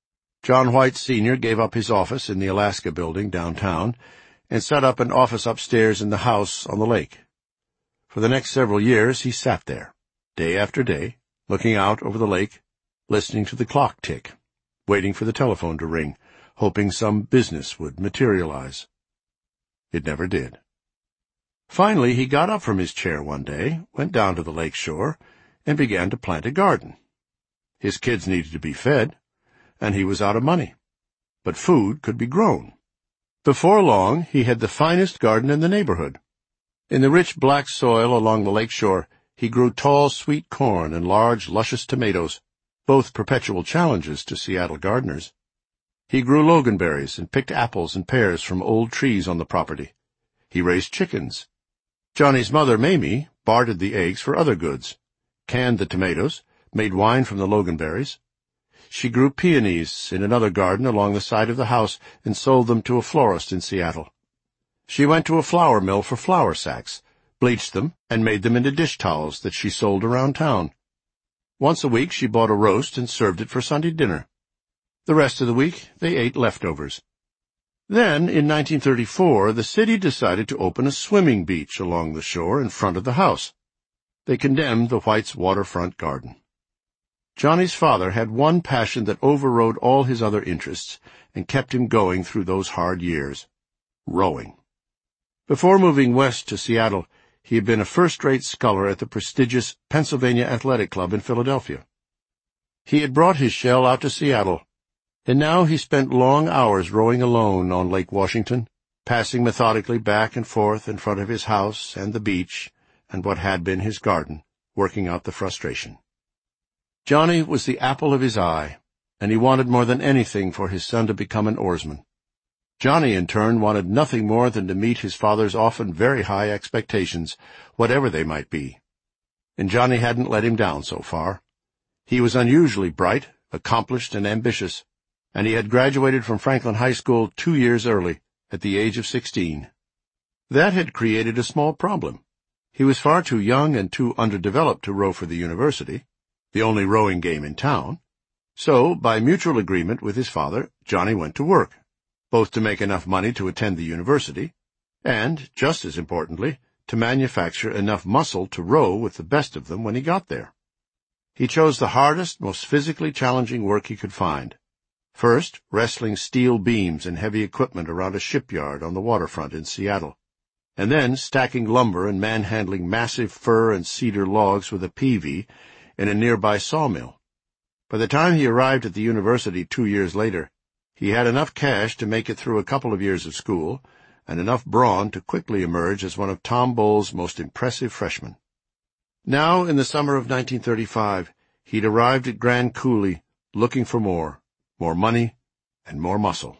John White Sr. gave up his office in the Alaska Building downtown and set up an office upstairs in the house on the lake. For the next several years he sat there, day after day, looking out over the lake, listening to the clock tick, waiting for the telephone to ring, hoping some business would materialize. It never did. Finally, he got up from his chair one day, went down to the lake shore, and began to plant a garden. His kids needed to be fed, and he was out of money. But food could be grown. Before long, he had the finest garden in the neighborhood. In the rich black soil along the lake shore, he grew tall sweet corn and large, luscious tomatoes, both perpetual challenges to Seattle gardeners. He grew loganberries and picked apples and pears from old trees on the property. He raised chickens. Johnny's mother, Mamie, bartered the eggs for other goods, canned the tomatoes, made wine from the loganberries. She grew peonies in another garden along the side of the house and sold them to a florist in Seattle. She went to a flour mill for flour sacks, bleached them, and made them into dish towels that she sold around town. Once a week she bought a roast and served it for Sunday dinner. The rest of the week they ate leftovers. Then, in 1934, the city decided to open a swimming beach along the shore in front of the house. They condemned the Whites' waterfront garden. Johnny's father had one passion that overrode all his other interests and kept him going through those hard years: rowing. Before moving west to Seattle, he had been a first-rate sculler at the prestigious Pennsylvania Athletic Club in Philadelphia. He had brought his shell out to Seattle, and now he spent long hours rowing alone on Lake Washington, passing methodically back and forth in front of his house and the beach and what had been his garden, working out the frustration. Johnny was the apple of his eye, and he wanted more than anything for his son to become an oarsman. Johnny, in turn, wanted nothing more than to meet his father's often very high expectations, whatever they might be. And Johnny hadn't let him down so far. He was unusually bright, accomplished, and ambitious, and he had graduated from Franklin High School 2 years early, at the age of 16. That had created a small problem. He was far too young and too underdeveloped to row for the university, the only rowing game in town. So, by mutual agreement with his father, Johnny went to work, both to make enough money to attend the university, and, just as importantly, to manufacture enough muscle to row with the best of them when he got there. He chose the hardest, most physically challenging work he could find. First, wrestling steel beams and heavy equipment around a shipyard on the waterfront in Seattle, and then stacking lumber and manhandling massive fir and cedar logs with a peavey in a nearby sawmill. By the time he arrived at the university 2 years later, he had enough cash to make it through a couple of years of school, and enough brawn to quickly emerge as one of Tom Bowles' most impressive freshmen. Now, in the summer of 1935, he'd arrived at Grand Coulee, looking for more money, and more muscle.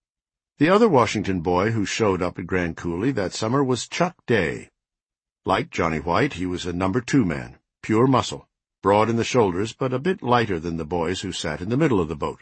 The other Washington boy who showed up at Grand Coulee that summer was Chuck Day. Like Johnny White, he was a number 2 man, pure muscle, broad in the shoulders, but a bit lighter than the boys who sat in the middle of the boat.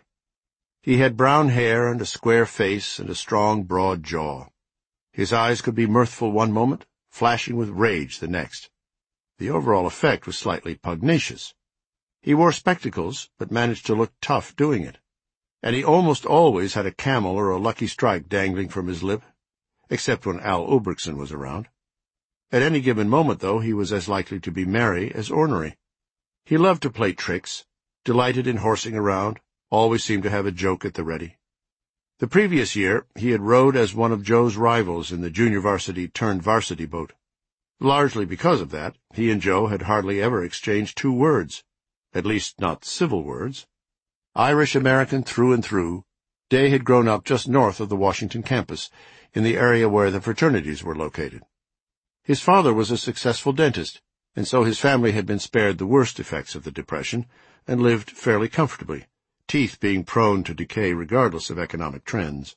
He had brown hair and a square face and a strong, broad jaw. His eyes could be mirthful one moment, flashing with rage the next. The overall effect was slightly pugnacious. He wore spectacles, but managed to look tough doing it. And he almost always had a camel or a Lucky Strike dangling from his lip, except when Al Ulbrichtson was around. At any given moment, though, he was as likely to be merry as ornery. He loved to play tricks, delighted in horsing around, always seemed to have a joke at the ready. The previous year, he had rowed as one of Joe's rivals in the junior varsity-turned-varsity boat. Largely because of that, he and Joe had hardly ever exchanged 2 words, at least not civil words. Irish-American through and through, Day had grown up just north of the Washington campus, in the area where the fraternities were located. His father was a successful dentist, and so his family had been spared the worst effects of the Depression, and lived fairly comfortably, teeth being prone to decay regardless of economic trends.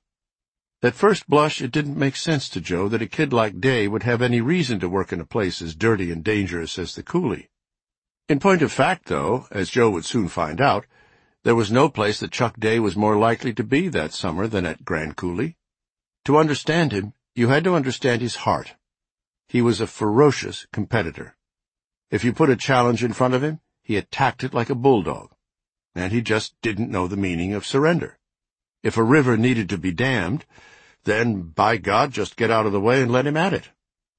At first blush, it didn't make sense to Joe that a kid like Day would have any reason to work in a place as dirty and dangerous as the Coulee. In point of fact, though, as Joe would soon find out, there was no place that Chuck Day was more likely to be that summer than at Grand Coulee. To understand him, you had to understand his heart. He was a ferocious competitor. If you put a challenge in front of him, he attacked it like a bulldog. And he just didn't know the meaning of surrender. If a river needed to be dammed, then, by God, just get out of the way and let him at it.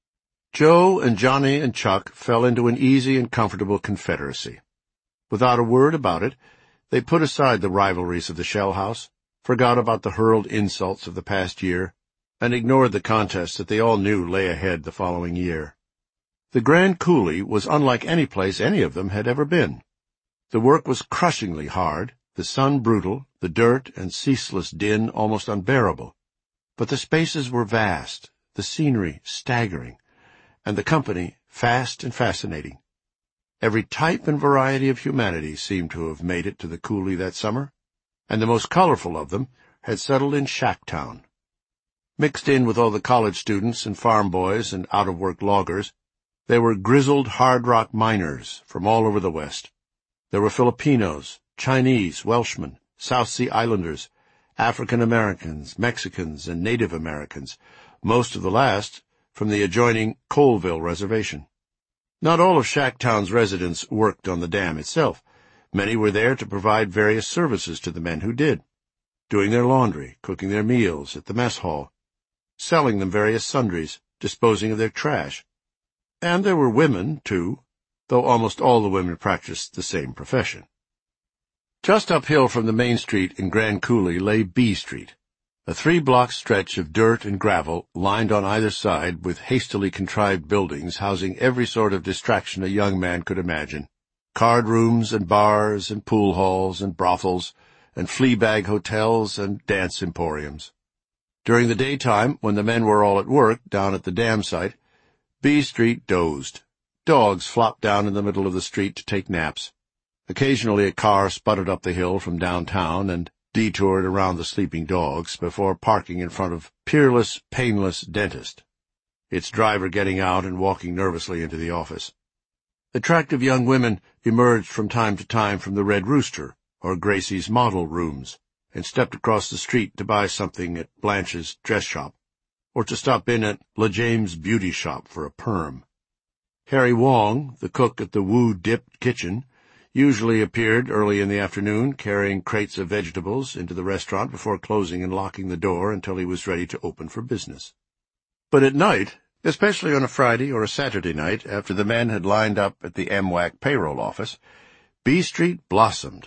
Joe and Johnny and Chuck fell into an easy and comfortable confederacy. Without a word about it, they put aside the rivalries of the shell house, forgot about the hurled insults of the past year, and ignored the contest that they all knew lay ahead the following year. The Grand Coulee was unlike any place any of them had ever been. The work was crushingly hard, the sun brutal, the dirt and ceaseless din almost unbearable. But the spaces were vast, the scenery staggering, and the company fast and fascinating. Every type and variety of humanity seemed to have made it to the Coulee that summer, and the most colorful of them had settled in Shacktown. Mixed in with all the college students and farm boys and out-of-work loggers, there were grizzled hard rock miners from all over the West. There were Filipinos, Chinese, Welshmen, South Sea Islanders, African-Americans, Mexicans, and Native Americans, most of the last from the adjoining Colville Reservation. Not all of Shacktown's residents worked on the dam itself. Many were there to provide various services to the men who did, doing their laundry, cooking their meals at the mess hall, selling them various sundries, disposing of their trash. And there were women, too, though almost all the women practiced the same profession. Just uphill from the main street in Grand Coulee lay B Street, a 3-block stretch of dirt and gravel lined on either side with hastily contrived buildings housing every sort of distraction a young man could imagine, card rooms and bars and pool halls and brothels and flea-bag hotels and dance emporiums. During the daytime, when the men were all at work down at the dam site, B Street dozed. Dogs flopped down in the middle of the street to take naps. Occasionally a car sputtered up the hill from downtown, and detoured around the sleeping dogs before parking in front of Peerless Painless Dentist, its driver getting out and walking nervously into the office. Attractive young women emerged from time to time from the Red Rooster or Gracie's model rooms and stepped across the street to buy something at Blanche's dress shop, or to stop in at La James Beauty Shop for a perm. Harry Wong, the cook at the Wu Dip Kitchen, usually appeared early in the afternoon, carrying crates of vegetables into the restaurant before closing and locking the door until he was ready to open for business. But at night, especially on a Friday or a Saturday night after the men had lined up at the MWAC payroll office, B Street blossomed.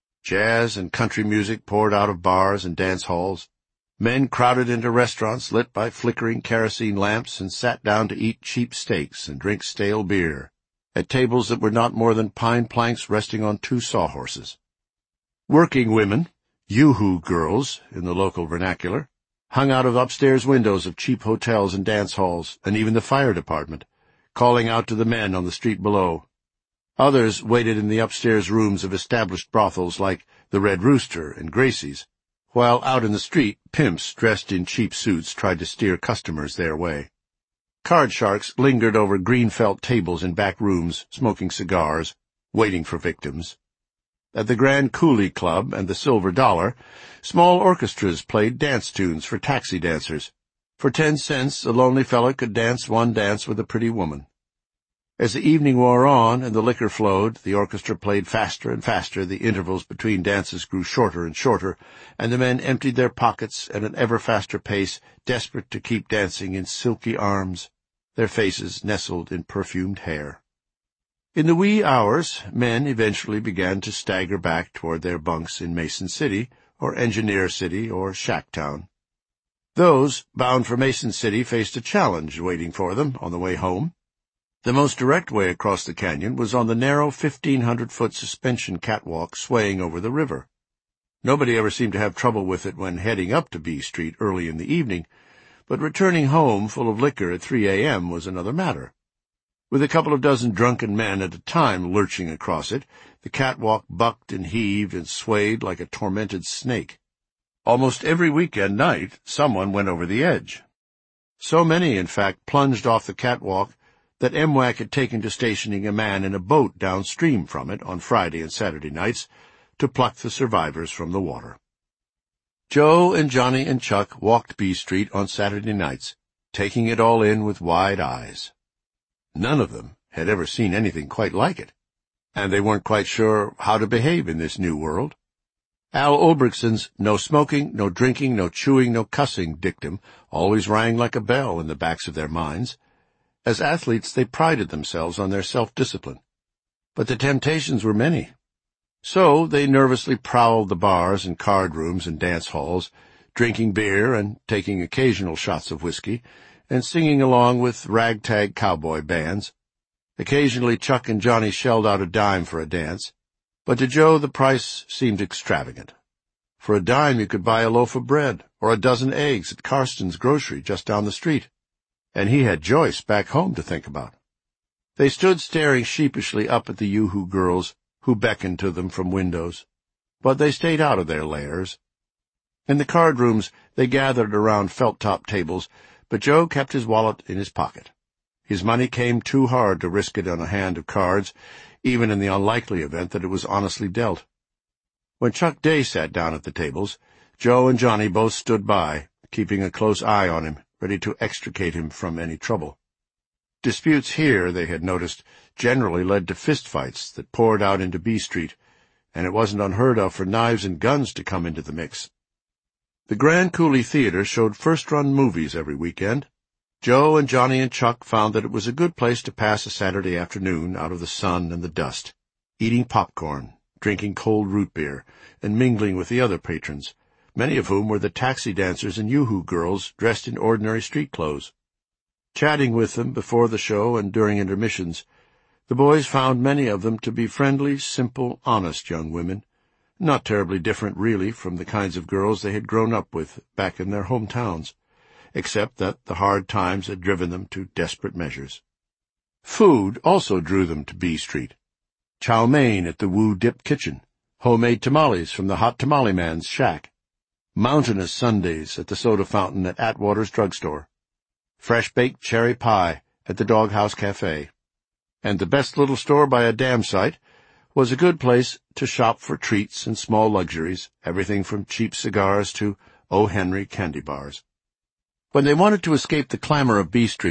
Jazz and country music poured out of bars and dance halls. Men crowded into restaurants lit by flickering kerosene lamps and sat down to eat cheap steaks and drink stale beer, at tables that were not more than pine planks resting on two sawhorses. Working women, yoo-hoo girls in the local vernacular, hung out of upstairs windows of cheap hotels and dance halls, and even the fire department, calling out to the men on the street below. Others waited in the upstairs rooms of established brothels like the Red Rooster and Gracie's, while out in the street, pimps dressed in cheap suits tried to steer customers their way. Card sharks lingered over green felt tables in back rooms, smoking cigars, waiting for victims. At the Grand Coulee Club and the Silver Dollar, small orchestras played dance tunes for taxi dancers. For 10 cents, a lonely fellow could dance one dance with a pretty woman. As the evening wore on and the liquor flowed, the orchestra played faster and faster, the intervals between dances grew shorter and shorter, and the men emptied their pockets at an ever faster pace, desperate to keep dancing in silky arms, their faces nestled in perfumed hair. In the wee hours, men eventually began to stagger back toward their bunks in Mason City, or Engineer City, or Shacktown. Those bound for Mason City faced a challenge waiting for them on the way home. The most direct way across the canyon was on the narrow 1,500-foot suspension catwalk swaying over the river. Nobody ever seemed to have trouble with it when heading up to B Street early in the evening, but returning home full of liquor at 3 a.m. was another matter. With a couple of dozen drunken men at a time lurching across it, the catwalk bucked and heaved and swayed like a tormented snake. Almost every weekend night, someone went over the edge. So many, in fact, plunged off the catwalk that MWAC had taken to stationing a man in a boat downstream from it on Friday and Saturday nights to pluck the survivors from the water. Joe and Johnny and Chuck walked B Street on Saturday nights, taking it all in with wide eyes. None of them had ever seen anything quite like it, and they weren't quite sure how to behave in this new world. Al Ulbrichtsen's no smoking, no drinking, no chewing, no cussing dictum always rang like a bell in the backs of their minds. As athletes, they prided themselves on their self-discipline, but the temptations were many. So they nervously prowled the bars and card rooms and dance halls, drinking beer and taking occasional shots of whiskey, and singing along with ragtag cowboy bands. Occasionally Chuck and Johnny shelled out a dime for a dance, but to Joe the price seemed extravagant. For a dime you could buy a loaf of bread or a dozen eggs at Carston's grocery just down the street. And he had Joyce back home to think about. They stood staring sheepishly up at the yoo-hoo girls who beckoned to them from windows, but they stayed out of their lairs. In the card rooms they gathered around felt-top tables, but Joe kept his wallet in his pocket. His money came too hard to risk it on a hand of cards, even in the unlikely event that it was honestly dealt. When Chuck Day sat down at the tables, Joe and Johnny both stood by, keeping a close eye on him, ready to extricate him from any trouble. Disputes here, they had noticed, generally led to fistfights that poured out into B Street, and it wasn't unheard of for knives and guns to come into the mix. The Grand Coulee Theater showed first-run movies every weekend. Joe and Johnny and Chuck found that it was a good place to pass a Saturday afternoon out of the sun and the dust, eating popcorn, drinking cold root beer, and mingling with the other patrons, many of whom were the taxi dancers and yoo-hoo girls dressed in ordinary street clothes. Chatting with them before the show and during intermissions, the boys found many of them to be friendly, simple, honest young women, not terribly different, really, from the kinds of girls they had grown up with back in their hometowns, except that the hard times had driven them to desperate measures. Food also drew them to B Street. Chow mein at the Wu Dip Kitchen, Homemade tamales from the Hot Tamale Man's shack. Mountainous sundaes at the soda fountain at Atwater's drugstore. Fresh-baked cherry pie at the Doghouse Cafe. And the best little store by a dam site was a good place to shop for treats and small luxuries, everything from cheap cigars to O. Henry candy bars. When they wanted to escape the clamor of B Street,